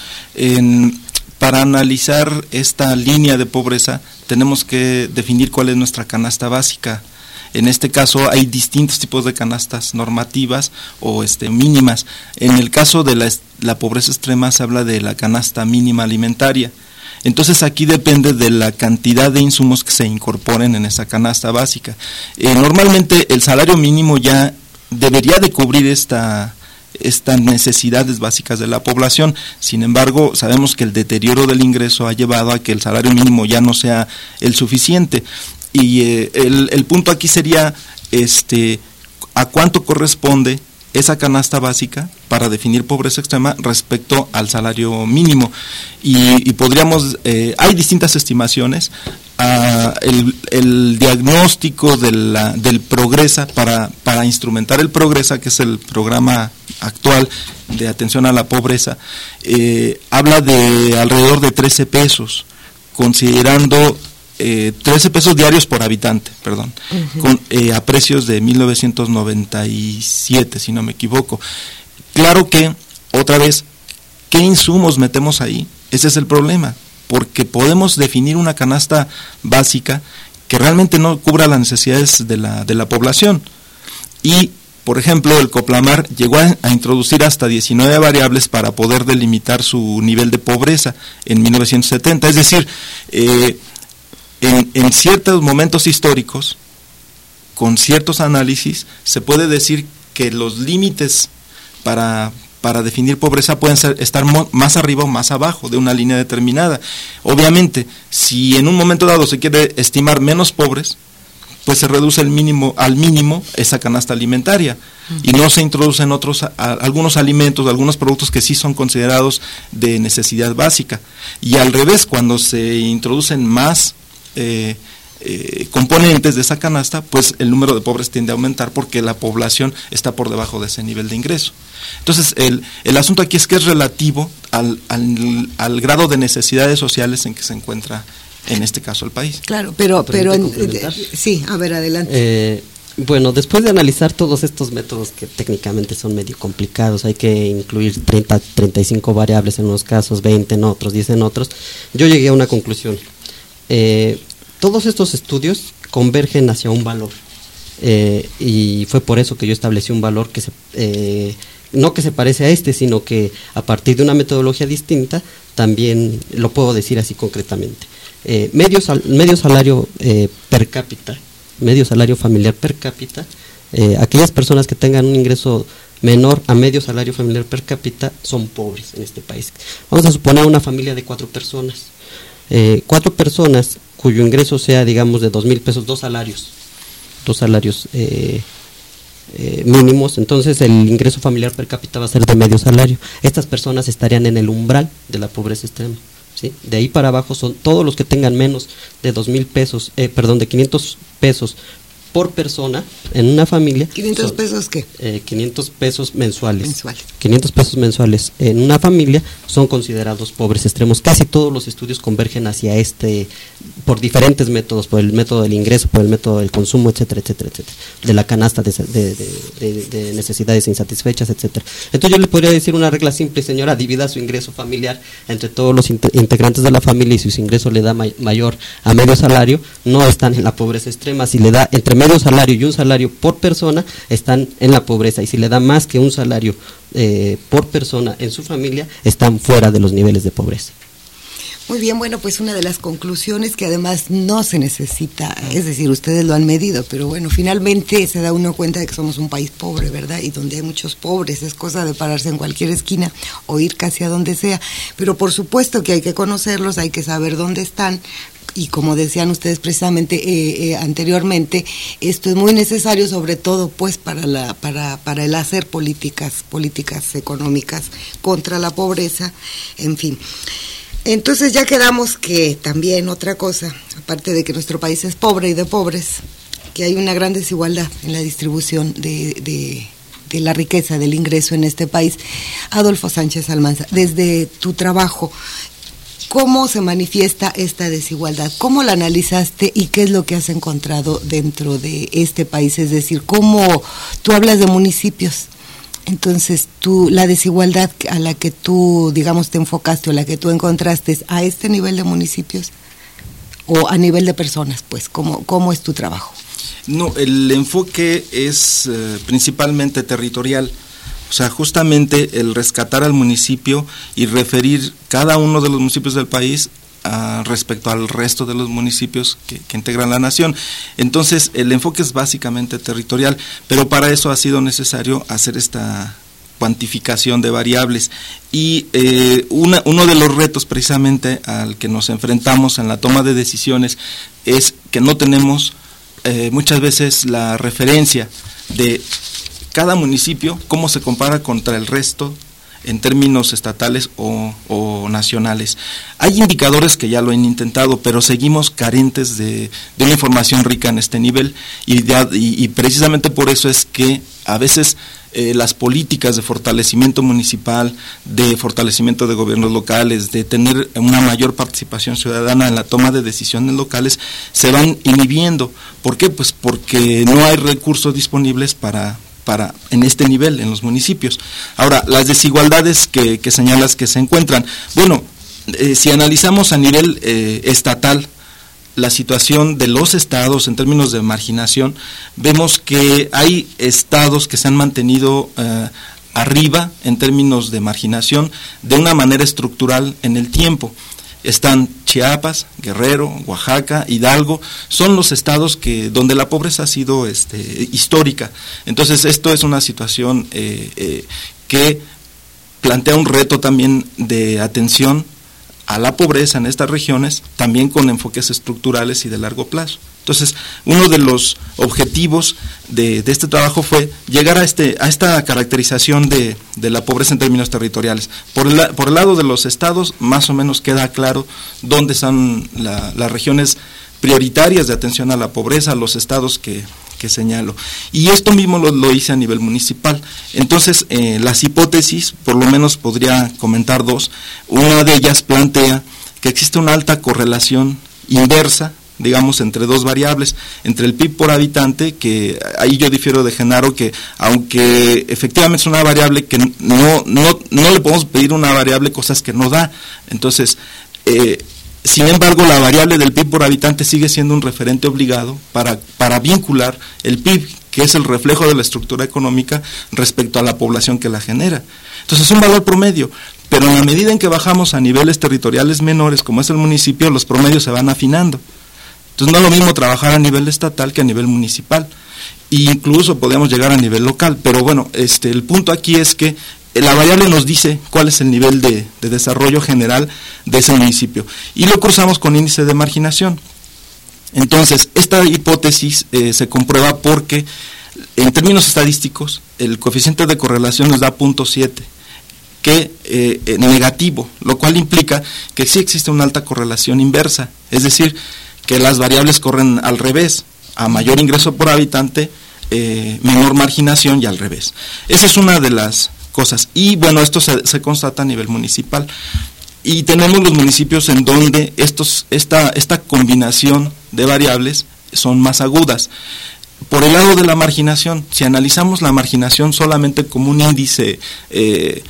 Speaker 5: En, para analizar esta línea de pobreza tenemos que definir cuál es nuestra canasta básica. En este caso hay distintos tipos de canastas normativas o este, mínimas. En el caso de la, la pobreza extrema se habla de la canasta mínima alimentaria. Entonces aquí depende de la cantidad de insumos que se incorporen en esa canasta básica. Eh, normalmente el salario mínimo ya debería de cubrir esta... estas necesidades básicas de la población. Sin embargo, sabemos que el deterioro del ingreso ha llevado a que el salario mínimo ya no sea el suficiente, y eh, el, el punto aquí sería este a cuánto corresponde esa canasta básica para definir pobreza extrema respecto al salario mínimo, y, y podríamos, eh, hay distintas estimaciones. Uh, el, el diagnóstico de la, del Progresa, para, para instrumentar el Progresa, que es el programa actual de atención a la pobreza, eh, habla de alrededor de trece pesos, considerando eh, trece pesos diarios por habitante, perdón, uh-huh. con, eh, a precios de mil novecientos noventa y siete, si no me equivoco. Claro que, otra vez, ¿qué insumos metemos ahí? Ese es el problema, porque podemos definir una canasta básica que realmente no cubra las necesidades de la, de la población. Y, por ejemplo, el Coplamar llegó a, a introducir hasta diecinueve variables para poder delimitar su nivel de pobreza en mil novecientos setenta. Es decir, eh, en, en ciertos momentos históricos, con ciertos análisis, se puede decir que los límites para... para definir pobreza pueden ser, estar mo, más arriba o más abajo de una línea determinada. Obviamente, si en un momento dado se quiere estimar menos pobres, pues se reduce el mínimo al mínimo esa canasta alimentaria, uh-huh. y no se introducen otros a, algunos alimentos, algunos productos que sí son considerados de necesidad básica. Y al revés, cuando se introducen más eh, Eh, componentes de esa canasta, pues el número de pobres tiende a aumentar porque la población está por debajo de ese nivel de ingreso. Entonces, el, el asunto aquí es que es relativo al, al, al grado de necesidades sociales en que se encuentra, en este caso, el país.
Speaker 3: Claro, pero... pero en, eh, sí, a ver, adelante.
Speaker 6: Eh, bueno, después de analizar todos estos métodos que técnicamente son medio complicados, hay que incluir treinta, treinta y cinco variables en unos casos, veinte en otros, diez en otros, yo llegué a una conclusión. Eh... Todos estos estudios convergen hacia un valor, eh, y fue por eso que yo establecí un valor que se, eh, no que se parece a este, sino que a partir de una metodología distinta también lo puedo decir así concretamente. Eh, medio, sal, medio salario eh, per cápita, medio salario familiar per cápita, eh, aquellas personas que tengan un ingreso menor a medio salario familiar per cápita son pobres en este país. Vamos a suponer una familia de cuatro personas, eh, cuatro personas cuyo ingreso sea, digamos, de dos mil pesos, dos salarios, dos salarios eh, eh, mínimos, entonces el ingreso familiar per cápita va a ser de medio salario. Estas personas estarían en el umbral de la pobreza extrema, ¿sí? De ahí para abajo son todos los que tengan menos de dos mil pesos, eh, perdón, de quinientos pesos por persona en una familia.
Speaker 3: ¿quinientos pesos qué?
Speaker 6: Eh, quinientos pesos mensuales.
Speaker 3: Mensuales.
Speaker 6: quinientos pesos mensuales en una familia son considerados pobres extremos. Casi todos los estudios convergen hacia este, por diferentes métodos, por el método del ingreso, por el método del consumo, etcétera, etcétera, etcétera, de la canasta de, de, de, de necesidades insatisfechas, etcétera. Entonces yo le podría decir una regla simple, señora, divida su ingreso familiar entre todos los integrantes de la familia, y si su ingreso le da may mayor a medio salario, no están en la pobreza extrema. Si le da entre medio salario y un salario por persona, están en la pobreza, y si le da más que un salario eh, por persona en su familia, están fuera de los niveles de pobreza.
Speaker 3: Muy bien, bueno, pues una de las conclusiones que además no se necesita, es decir, ustedes lo han medido, pero bueno, finalmente se da uno cuenta de que somos un país pobre, ¿verdad? Y donde hay muchos pobres, es cosa de pararse en cualquier esquina o ir casi a donde sea, pero por supuesto que hay que conocerlos, hay que saber dónde están, y como decían ustedes precisamente eh, eh, anteriormente, esto es muy necesario, sobre todo pues para la para para el hacer políticas políticas económicas contra la pobreza, en fin. Entonces ya quedamos que también otra cosa, aparte de que nuestro país es pobre y de pobres, que hay una gran desigualdad en la distribución de, de, de la riqueza, del ingreso en este país. Adolfo Sánchez Almanza, desde tu trabajo, ¿cómo se manifiesta esta desigualdad? ¿Cómo la analizaste y qué es lo que has encontrado dentro de este país? Es decir, ¿cómo tú hablas de municipios? Entonces, tú, la desigualdad a la que tú, digamos, te enfocaste o la que tú encontraste, ¿es a este nivel de municipios o a nivel de personas? Pues, ¿cómo, cómo es tu trabajo?
Speaker 5: No, el enfoque es eh, principalmente territorial. O sea, justamente el rescatar al municipio y referir cada uno de los municipios del país a, respecto al resto de los municipios que, que integran la nación. Entonces, el enfoque es básicamente territorial, pero para eso ha sido necesario hacer esta cuantificación de variables. Y eh, una, uno de los retos precisamente al que nos enfrentamos en la toma de decisiones es que no tenemos eh, muchas veces la referencia de cada municipio, cómo se compara contra el resto en términos estatales o, o nacionales. Hay indicadores que ya lo han intentado, pero seguimos carentes de, de una información rica en este nivel, y, de, y, y precisamente por eso es que a veces eh, las políticas de fortalecimiento municipal, de fortalecimiento de gobiernos locales, de tener una mayor participación ciudadana en la toma de decisiones locales, se van inhibiendo. ¿Por qué? Pues porque no hay recursos disponibles para para en este nivel, en los municipios. Ahora, las desigualdades que, que señalas que se encuentran, bueno, eh, si analizamos a nivel eh, estatal la situación de los estados en términos de marginación, vemos que hay estados que se han mantenido eh, arriba en términos de marginación de una manera estructural en el tiempo. Están Chiapas, Guerrero, Oaxaca, Hidalgo, son los estados que donde la pobreza ha sido este, histórica. Entonces esto es una situación eh, eh, que plantea un reto también de atención a la pobreza en estas regiones, también con enfoques estructurales y de largo plazo. Entonces, uno de los objetivos de, de este trabajo fue llegar a este a esta caracterización de, de la pobreza en términos territoriales. Por el, por el lado de los estados, más o menos queda claro dónde están la, las regiones prioritarias de atención a la pobreza, los estados que, que señalo. Y esto mismo lo, lo hice a nivel municipal. Entonces, eh, las hipótesis, por lo menos podría comentar dos. Una de ellas plantea que existe una alta correlación inversa, digamos, entre dos variables, entre el P I B por habitante, que ahí yo difiero de Genaro, que aunque efectivamente es una variable que no no no le podemos pedir una variable cosas que no da. Entonces, eh, sin embargo, la variable del P I B por habitante sigue siendo un referente obligado para, para vincular el P I B, que es el reflejo de la estructura económica, respecto a la población que la genera. Entonces, es un valor promedio, pero en la medida en que bajamos a niveles territoriales menores, como es el municipio, los promedios se van afinando. Entonces, no es lo mismo trabajar a nivel estatal que a nivel municipal, e incluso podemos llegar a nivel local, pero bueno, este, el punto aquí es que la variable nos dice cuál es el nivel de, de desarrollo general de ese municipio, y lo cruzamos con índice de marginación. Entonces, esta hipótesis eh, se comprueba porque, en términos estadísticos, el coeficiente de correlación nos da punto siete, que eh, eh, negativo, lo cual implica que sí existe una alta correlación inversa, es decir, que las variables corren al revés, a mayor ingreso por habitante, eh, menor marginación, y al revés. Esa es una de las cosas, y bueno, esto se, se constata a nivel municipal, y tenemos los municipios en donde estos, esta, esta combinación de variables son más agudas. Por el lado de la marginación, si analizamos la marginación solamente como un índice, eh,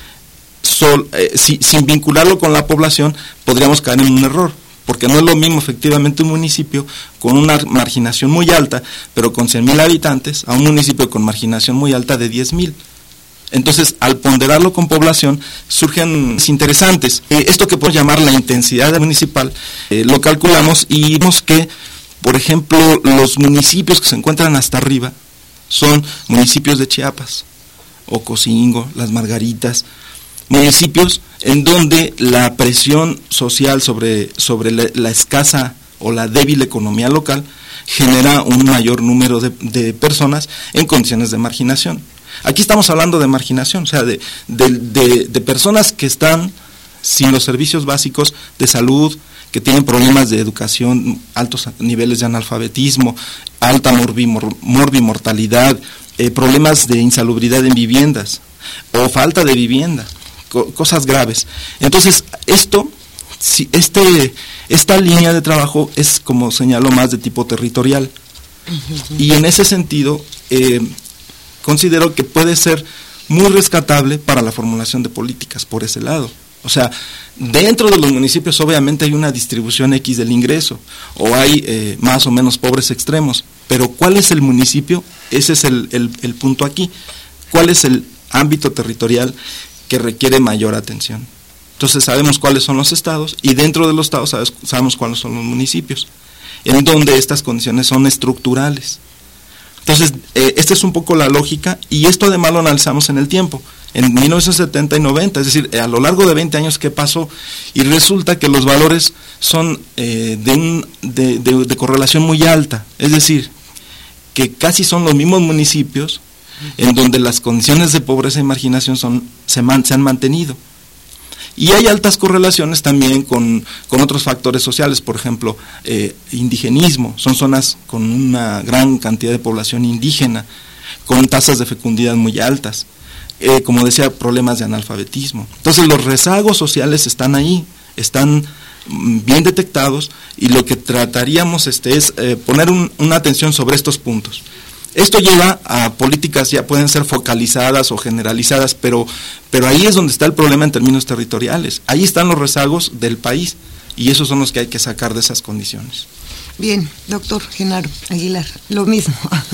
Speaker 5: sol, eh, si, sin vincularlo con la población, podríamos caer en un error, porque no es lo mismo efectivamente un municipio con una marginación muy alta, pero con cien mil habitantes, a un municipio con marginación muy alta de diez mil. Entonces, al ponderarlo con población, surgen interesantes. Eh, esto que podemos llamar la intensidad municipal, eh, lo calculamos y vemos que, por ejemplo, los municipios que se encuentran hasta arriba son municipios de Chiapas, Ocosingo, Las Margaritas, municipios en donde la presión social sobre, sobre la, la escasa o la débil economía local genera un mayor número de, de personas en condiciones de marginación. Aquí estamos hablando de marginación, o sea, de, de, de, de personas que están sin los servicios básicos de salud, que tienen problemas de educación, altos niveles de analfabetismo, alta morbimor, morbimortalidad, eh, problemas de insalubridad en viviendas o falta de vivienda, co cosas graves. Entonces, esto, si este, esta línea de trabajo es, como señalo, más de tipo territorial. Y en ese sentido, eh, considero que puede ser muy rescatable para la formulación de políticas por ese lado. O sea, dentro de los municipios obviamente hay una distribución X del ingreso, o hay eh, más o menos pobres extremos, pero ¿cuál es el municipio? Ese es el, el, el punto aquí. ¿Cuál es el ámbito territorial que requiere mayor atención? Entonces sabemos cuáles son los estados, y dentro de los estados sabes, sabemos cuáles son los municipios, en donde estas condiciones son estructurales. Entonces, eh, esta es un poco la lógica, y esto además lo analizamos en el tiempo, en mil novecientos setenta y noventa, es decir, a lo largo de veinte años que pasó, y resulta que los valores son eh, de, un, de, de, de correlación muy alta, es decir, que casi son los mismos municipios en donde las condiciones de pobreza y marginación son, se, man, se han mantenido. Y hay altas correlaciones también con, con otros factores sociales, por ejemplo, eh, indigenismo, son zonas con una gran cantidad de población indígena, con tasas de fecundidad muy altas, eh, como decía, problemas de analfabetismo. Entonces los rezagos sociales están ahí, están bien detectados, y lo que trataríamos este, es eh, poner un, una atención sobre estos puntos. Esto lleva a políticas, ya pueden ser focalizadas o generalizadas, pero, pero ahí es donde está el problema en términos territoriales. Ahí están los rezagos del país, y esos son los que hay que sacar de esas condiciones.
Speaker 3: Bien, doctor Genaro Aguilar, lo mismo.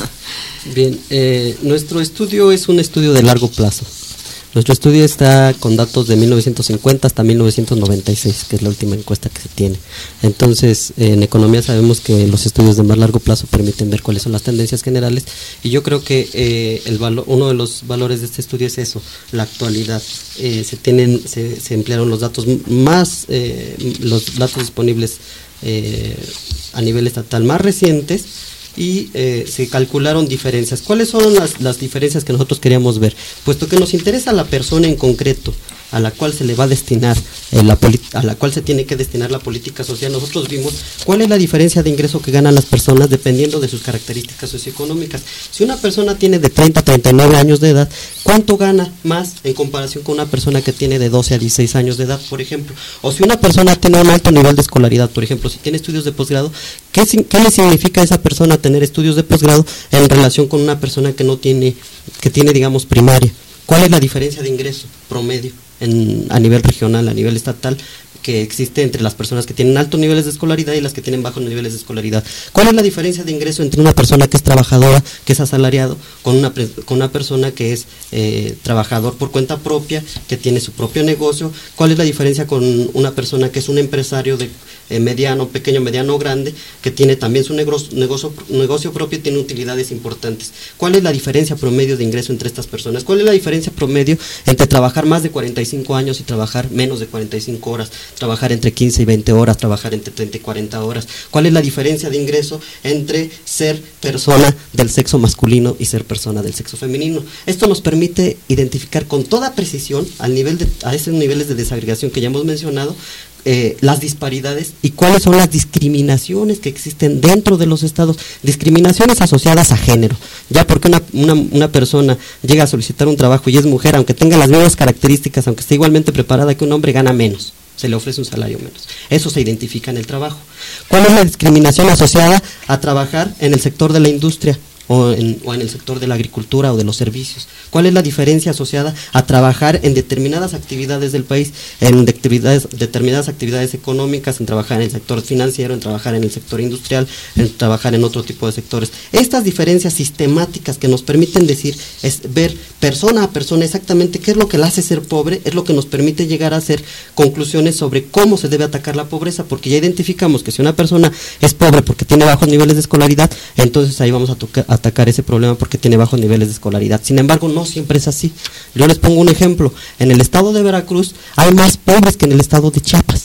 Speaker 6: Bien, eh, nuestro estudio es un estudio de largo plazo. Nuestro estudio está con datos de mil novecientos cincuenta hasta mil novecientos noventa y seis, que es la última encuesta que se tiene. Entonces, en economía sabemos que los estudios de más largo plazo permiten ver cuáles son las tendencias generales, y yo creo que eh, el valor, uno de los valores de este estudio es eso, la actualidad. Eh, se tienen, se, se emplearon los datos más, eh, los datos disponibles eh, a nivel estatal más recientes, y eh, se calcularon diferencias. ¿Cuáles son las, las diferencias que nosotros queríamos ver? Puesto que nos interesa la persona en concreto a la cual se le va a destinar, eh, la a la cual se tiene que destinar la política social, nosotros vimos cuál es la diferencia de ingreso que ganan las personas dependiendo de sus características socioeconómicas. Si una persona tiene de treinta a treinta y nueve años de edad, ¿cuánto gana más en comparación con una persona que tiene de doce a dieciséis años de edad, por ejemplo? O si una persona tiene un alto nivel de escolaridad, por ejemplo, si tiene estudios de posgrado, ¿qué, qué le significa a esa persona tener estudios de posgrado en relación con una persona que no tiene, que tiene, digamos, primaria? ¿Cuál es la diferencia de ingreso promedio en, a nivel regional, a nivel estatal, que existe entre las personas que tienen altos niveles de escolaridad y las que tienen bajos niveles de escolaridad? ¿Cuál es la diferencia de ingreso entre una persona que es trabajadora, que es asalariado, con una, con una persona que es eh, trabajador por cuenta propia, que tiene su propio negocio? ¿Cuál es la diferencia con una persona que es un empresario de eh, mediano, pequeño, mediano o grande, que tiene también su negocio, negocio, negocio propio y tiene utilidades importantes? ¿Cuál es la diferencia promedio de ingreso entre estas personas? ¿Cuál es la diferencia promedio entre trabajar más de cuarenta y cinco años y trabajar menos de cuarenta y cinco horas? Trabajar entre quince y veinte horas, trabajar entre treinta y cuarenta horas. ¿Cuál es la diferencia de ingreso entre ser persona del sexo masculino y ser persona del sexo femenino? Esto nos permite identificar con toda precisión, al nivel de, a esos niveles de desagregación que ya hemos mencionado, Eh, las disparidades y cuáles son las discriminaciones que existen dentro de los estados, discriminaciones asociadas a género, ya porque una, una, una persona llega a solicitar un trabajo y es mujer, aunque tenga las mismas características, aunque esté igualmente preparada que un hombre, gana menos, se le ofrece un salario menos. Eso se identifica en el trabajo. ¿Cuál es la discriminación asociada a trabajar en el sector de la industria? O en, o en el sector de la agricultura o de los servicios. ¿Cuál es la diferencia asociada a trabajar en determinadas actividades del país, en de actividades, determinadas actividades económicas, en trabajar en el sector financiero, en trabajar en el sector industrial, en trabajar en otro tipo de sectores? Estas diferencias sistemáticas que nos permiten decir, es ver persona a persona exactamente qué es lo que la hace ser pobre, es lo que nos permite llegar a hacer conclusiones sobre cómo se debe atacar la pobreza, porque ya identificamos que si una persona es pobre porque tiene bajos niveles de escolaridad, entonces ahí vamos a tocar atacar ese problema porque tiene bajos niveles de escolaridad. Sin embargo, no siempre es así. Yo les pongo un ejemplo. En el estado de Veracruz hay más pobres que en el estado de Chiapas.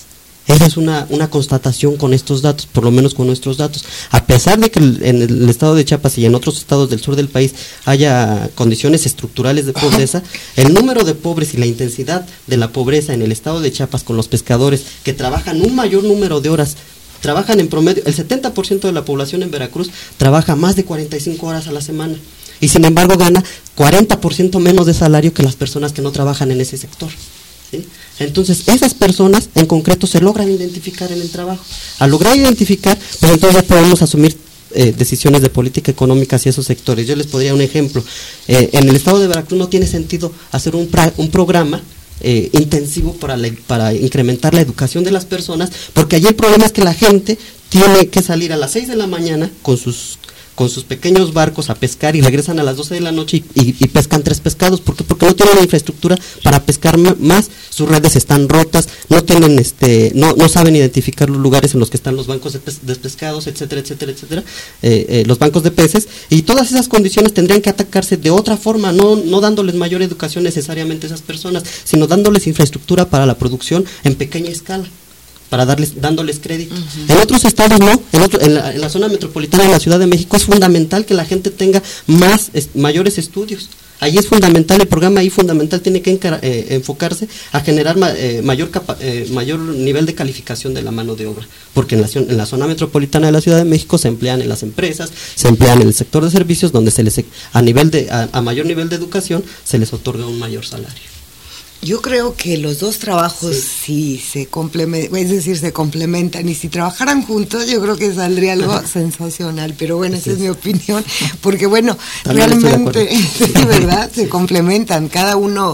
Speaker 6: Esa es una, una constatación con estos datos, por lo menos con nuestros datos. A pesar de que en el estado de Chiapas y en otros estados del sur del país haya condiciones estructurales de pobreza, el número de pobres y la intensidad de la pobreza en el estado de Chiapas con los pescadores que trabajan un mayor número de horas, trabajan en promedio, el setenta por ciento de la población en Veracruz trabaja más de cuarenta y cinco horas a la semana, y sin embargo gana cuarenta por ciento menos de salario que las personas que no trabajan en ese sector. ¿Sí? Entonces, esas personas en concreto se logran identificar en el trabajo. Al lograr identificar, pues entonces podemos asumir eh, decisiones de política económica hacia esos sectores. Yo les podría dar un ejemplo. Eh, en el estado de Veracruz no tiene sentido hacer un, pra, un programa eh, intensivo para, la, para incrementar la educación de las personas, porque allí el problema es que la gente tiene que salir a las seis de la mañana con sus con sus pequeños barcos a pescar y regresan a las doce de la noche y, y, y pescan tres pescados. ¿Por qué? Porque no tienen la infraestructura para pescar más, sus redes están rotas, no tienen este, no, no saben identificar los lugares en los que están los bancos de, pes, de pescados, etcétera, etcétera, etcétera, eh, eh, los bancos de peces, y todas esas condiciones tendrían que atacarse de otra forma, no, no dándoles mayor educación necesariamente a esas personas, sino dándoles infraestructura para la producción en pequeña escala, para darles, dándoles crédito. Uh-huh. En otros estados no, en, otro, en, la, en la zona metropolitana de la Ciudad de México es fundamental que la gente tenga más, es, mayores estudios. Ahí es fundamental, el programa ahí fundamental tiene que encar, eh, enfocarse a generar ma, eh, mayor, capa, eh, mayor nivel de calificación de la mano de obra, porque en la, en la zona metropolitana de la Ciudad de México se emplean en las empresas, se emplean en el sector de servicios, donde se les, a, nivel de, a, a mayor nivel de educación se les otorga un mayor salario.
Speaker 3: Yo creo que los dos trabajos sí, sí se complementan, es decir, se complementan, y si trabajaran juntos yo creo que saldría algo sensacional, pero bueno, esa sí. es mi opinión, porque bueno, también realmente, de verdad, se complementan, cada uno,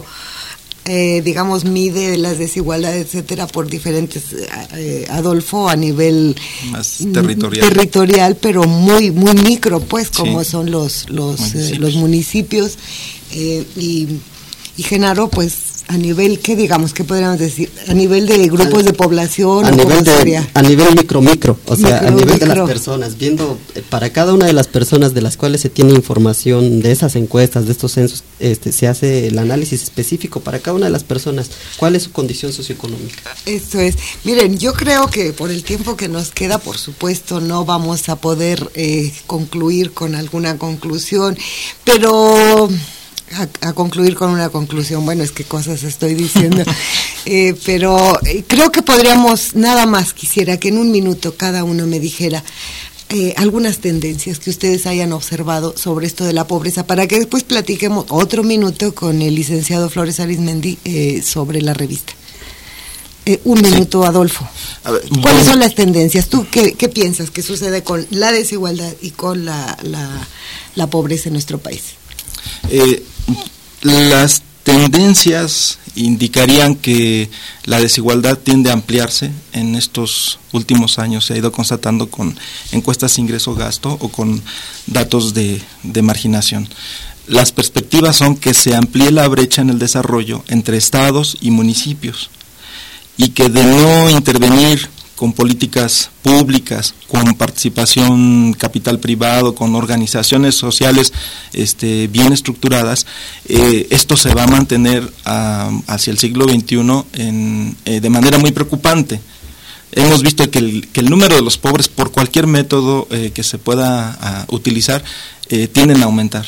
Speaker 3: eh, digamos, mide las desigualdades, etcétera, por diferentes, eh, Adolfo, a nivel
Speaker 5: más territorial,
Speaker 3: territorial pero muy muy micro, pues, como sí. son los, los, municipios. Eh, los municipios, eh, y, y Genaro, pues, a nivel, ¿qué digamos? ¿Qué podríamos decir? A nivel de grupos a, de población.
Speaker 6: A nivel de, a nivel micro, micro, o sea, micro, a nivel micro. de las personas, viendo eh, para cada una de las personas de las cuales se tiene información de esas encuestas, de estos censos, este, se hace el análisis específico para cada una de las personas, cuál es su condición socioeconómica.
Speaker 3: Esto es, miren, yo creo que por el tiempo que nos queda, por supuesto, no vamos a poder eh, concluir con alguna conclusión, pero... A, a concluir con una conclusión, bueno, es que cosas estoy diciendo, eh, pero eh, creo que podríamos, nada más quisiera que en un minuto cada uno me dijera eh, algunas tendencias que ustedes hayan observado sobre esto de la pobreza, para que después platiquemos otro minuto con el licenciado Flores Arizmendi eh, sobre la revista. Eh, un minuto, sí. Adolfo. A ver, ¿cuáles bueno. son las tendencias? ¿Tú qué, qué piensas que sucede con la desigualdad y con la, la, la pobreza en nuestro país?
Speaker 5: Eh, las tendencias indicarían que la desigualdad tiende a ampliarse. En estos últimos años se ha ido constatando con encuestas ingreso-gasto o con datos de, de marginación. Las perspectivas son que se amplíe la brecha en el desarrollo entre estados y municipios, y que de no intervenir con políticas públicas, con participación capital privado, con organizaciones sociales este, bien estructuradas, eh, esto se va a mantener a, hacia el siglo veintiuno en, eh, de manera muy preocupante. Hemos visto que el, que el número de los pobres, por cualquier método eh, que se pueda a, utilizar, eh, tienden a aumentar.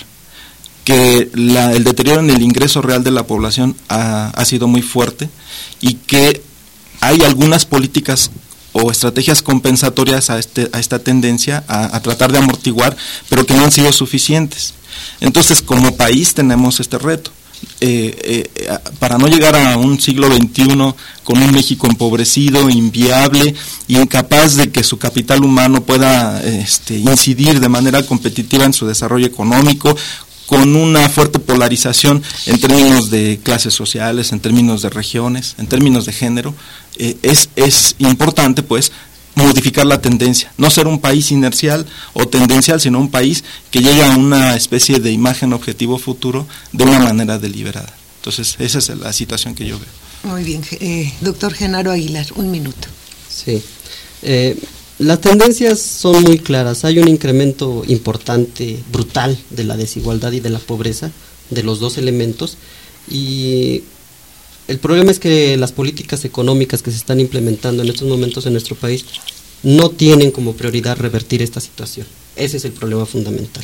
Speaker 5: Que la, el deterioro en el ingreso real de la población ha, ha sido muy fuerte, y que hay algunas políticas o estrategias compensatorias a, este, a esta tendencia a, a tratar de amortiguar, pero que no han sido suficientes. Entonces, como país tenemos este reto. Eh, eh, para no llegar a un siglo veintiuno con un México empobrecido, inviable, incapaz de que su capital humano pueda este, incidir de manera competitiva en su desarrollo económico, con una fuerte polarización en términos de clases sociales, en términos de regiones, en términos de género, eh, es, es importante pues modificar la tendencia, no ser un país inercial o tendencial, sino un país que llegue a una especie de imagen objetivo futuro de una manera deliberada. Entonces, esa es la situación que yo veo.
Speaker 3: Muy bien, eh, doctor Genaro Aguilar, un minuto.
Speaker 6: Sí, eh, las tendencias son muy claras. Hay un incremento importante, brutal, de la desigualdad y de la pobreza, de los dos elementos, y el problema es que las políticas económicas que se están implementando en estos momentos en nuestro país no tienen como prioridad revertir esta situación. Ese es el problema fundamental.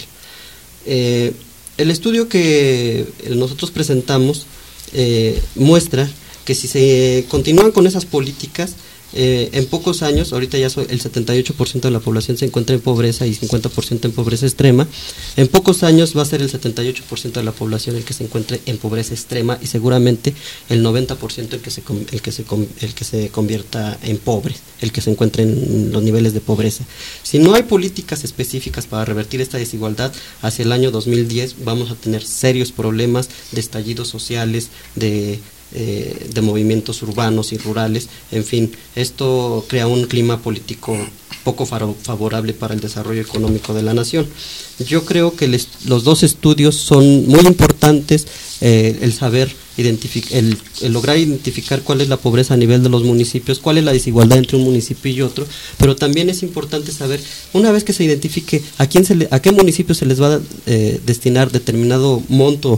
Speaker 6: Eh, el estudio que nosotros presentamos eh, muestra que si se continúan con esas políticas, eh, en pocos años, ahorita ya el setenta y ocho por ciento de la población se encuentra en pobreza y cincuenta por ciento en pobreza extrema, en pocos años va a ser el setenta y ocho por ciento de la población el que se encuentre en pobreza extrema y seguramente el noventa por ciento el que se el que se el que se convierta en pobre, el que se encuentre en los niveles de pobreza. Si no hay políticas específicas para revertir esta desigualdad, hacia el año dos mil diez vamos a tener serios problemas de estallidos sociales, de Eh, de movimientos urbanos y rurales. En fin, esto crea un clima político poco favorable para el desarrollo económico de la nación. Yo creo que les, los dos estudios son muy importantes, eh, el saber identificar, el, el lograr identificar cuál es la pobreza a nivel de los municipios, cuál es la desigualdad entre un municipio y otro, pero también es importante saber, una vez que se identifique a quién se le, a qué municipio se les va a eh, destinar determinado monto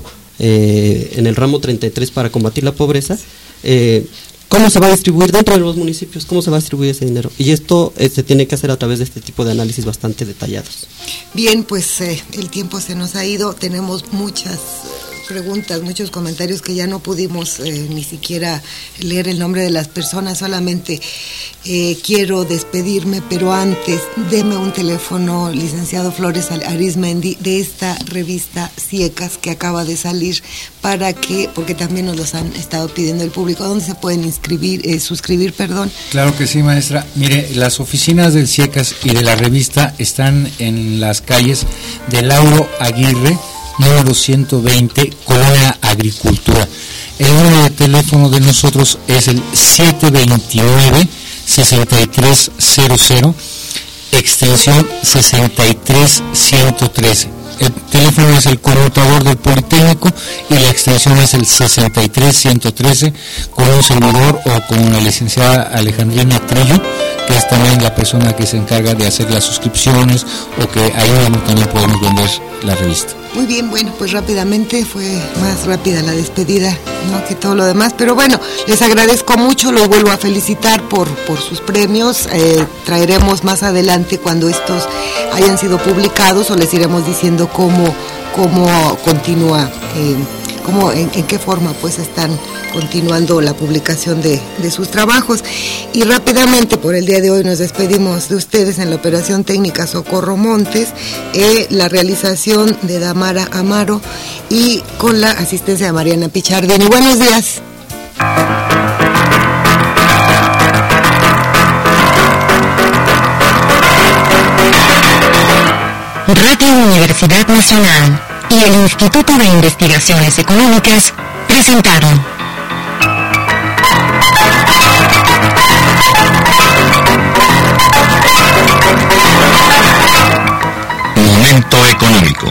Speaker 6: Eh, en el ramo treinta y tres para combatir la pobreza, eh, cómo se va a distribuir dentro de los municipios, cómo se va a distribuir ese dinero, y esto eh, se tiene que hacer a través de este tipo de análisis bastante detallados.
Speaker 3: Bien, pues eh, el tiempo se nos ha ido, tenemos muchas preguntas, muchos comentarios que ya no pudimos eh, ni siquiera leer el nombre de las personas, solamente eh, quiero despedirme, pero antes deme un teléfono, licenciado Flores Arizmendi, de esta revista Ciecas que acaba de salir, para que, porque también nos los han estado pidiendo el público, ¿dónde se pueden inscribir, eh, suscribir, perdón?
Speaker 4: Claro que sí, maestra. Mire, las oficinas del Ciecas y de la revista están en las calles de Lauro Aguirre, número ciento veinte, Colonia Agricultura. El número de teléfono de nosotros es el siete veintinueve, sesenta y tres cero cero, extensión sesenta y tres ciento trece. El teléfono es el conmutador del Politécnico y la extensión es el sesenta y tres ciento trece, con un servidor o con la licenciada Alejandrina Trillo, que es también la persona que se encarga de hacer las suscripciones, o que ahí mismo también podemos vender la revista.
Speaker 3: Muy bien, bueno, pues rápidamente fue más rápida la despedida, ¿no?, que todo lo demás, pero bueno, les agradezco mucho, los vuelvo a felicitar por, por sus premios, eh, traeremos más adelante cuando estos hayan sido publicados, o les iremos diciendo cómo, cómo continúa, eh, cómo, en, en qué forma pues están continuando la publicación de, de sus trabajos. Y rápidamente, por el día de hoy, nos despedimos de ustedes en la operación técnica Socorro Montes, eh, la realización de Damara Amaro y con la asistencia de Mariana Pichardini. Buenos días.
Speaker 1: Radio Universidad Nacional y el Instituto de Investigaciones Económicas presentaron
Speaker 2: Momento económico.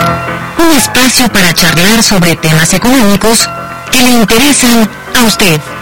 Speaker 1: Un espacio para charlar sobre temas económicos que le interesan a usted.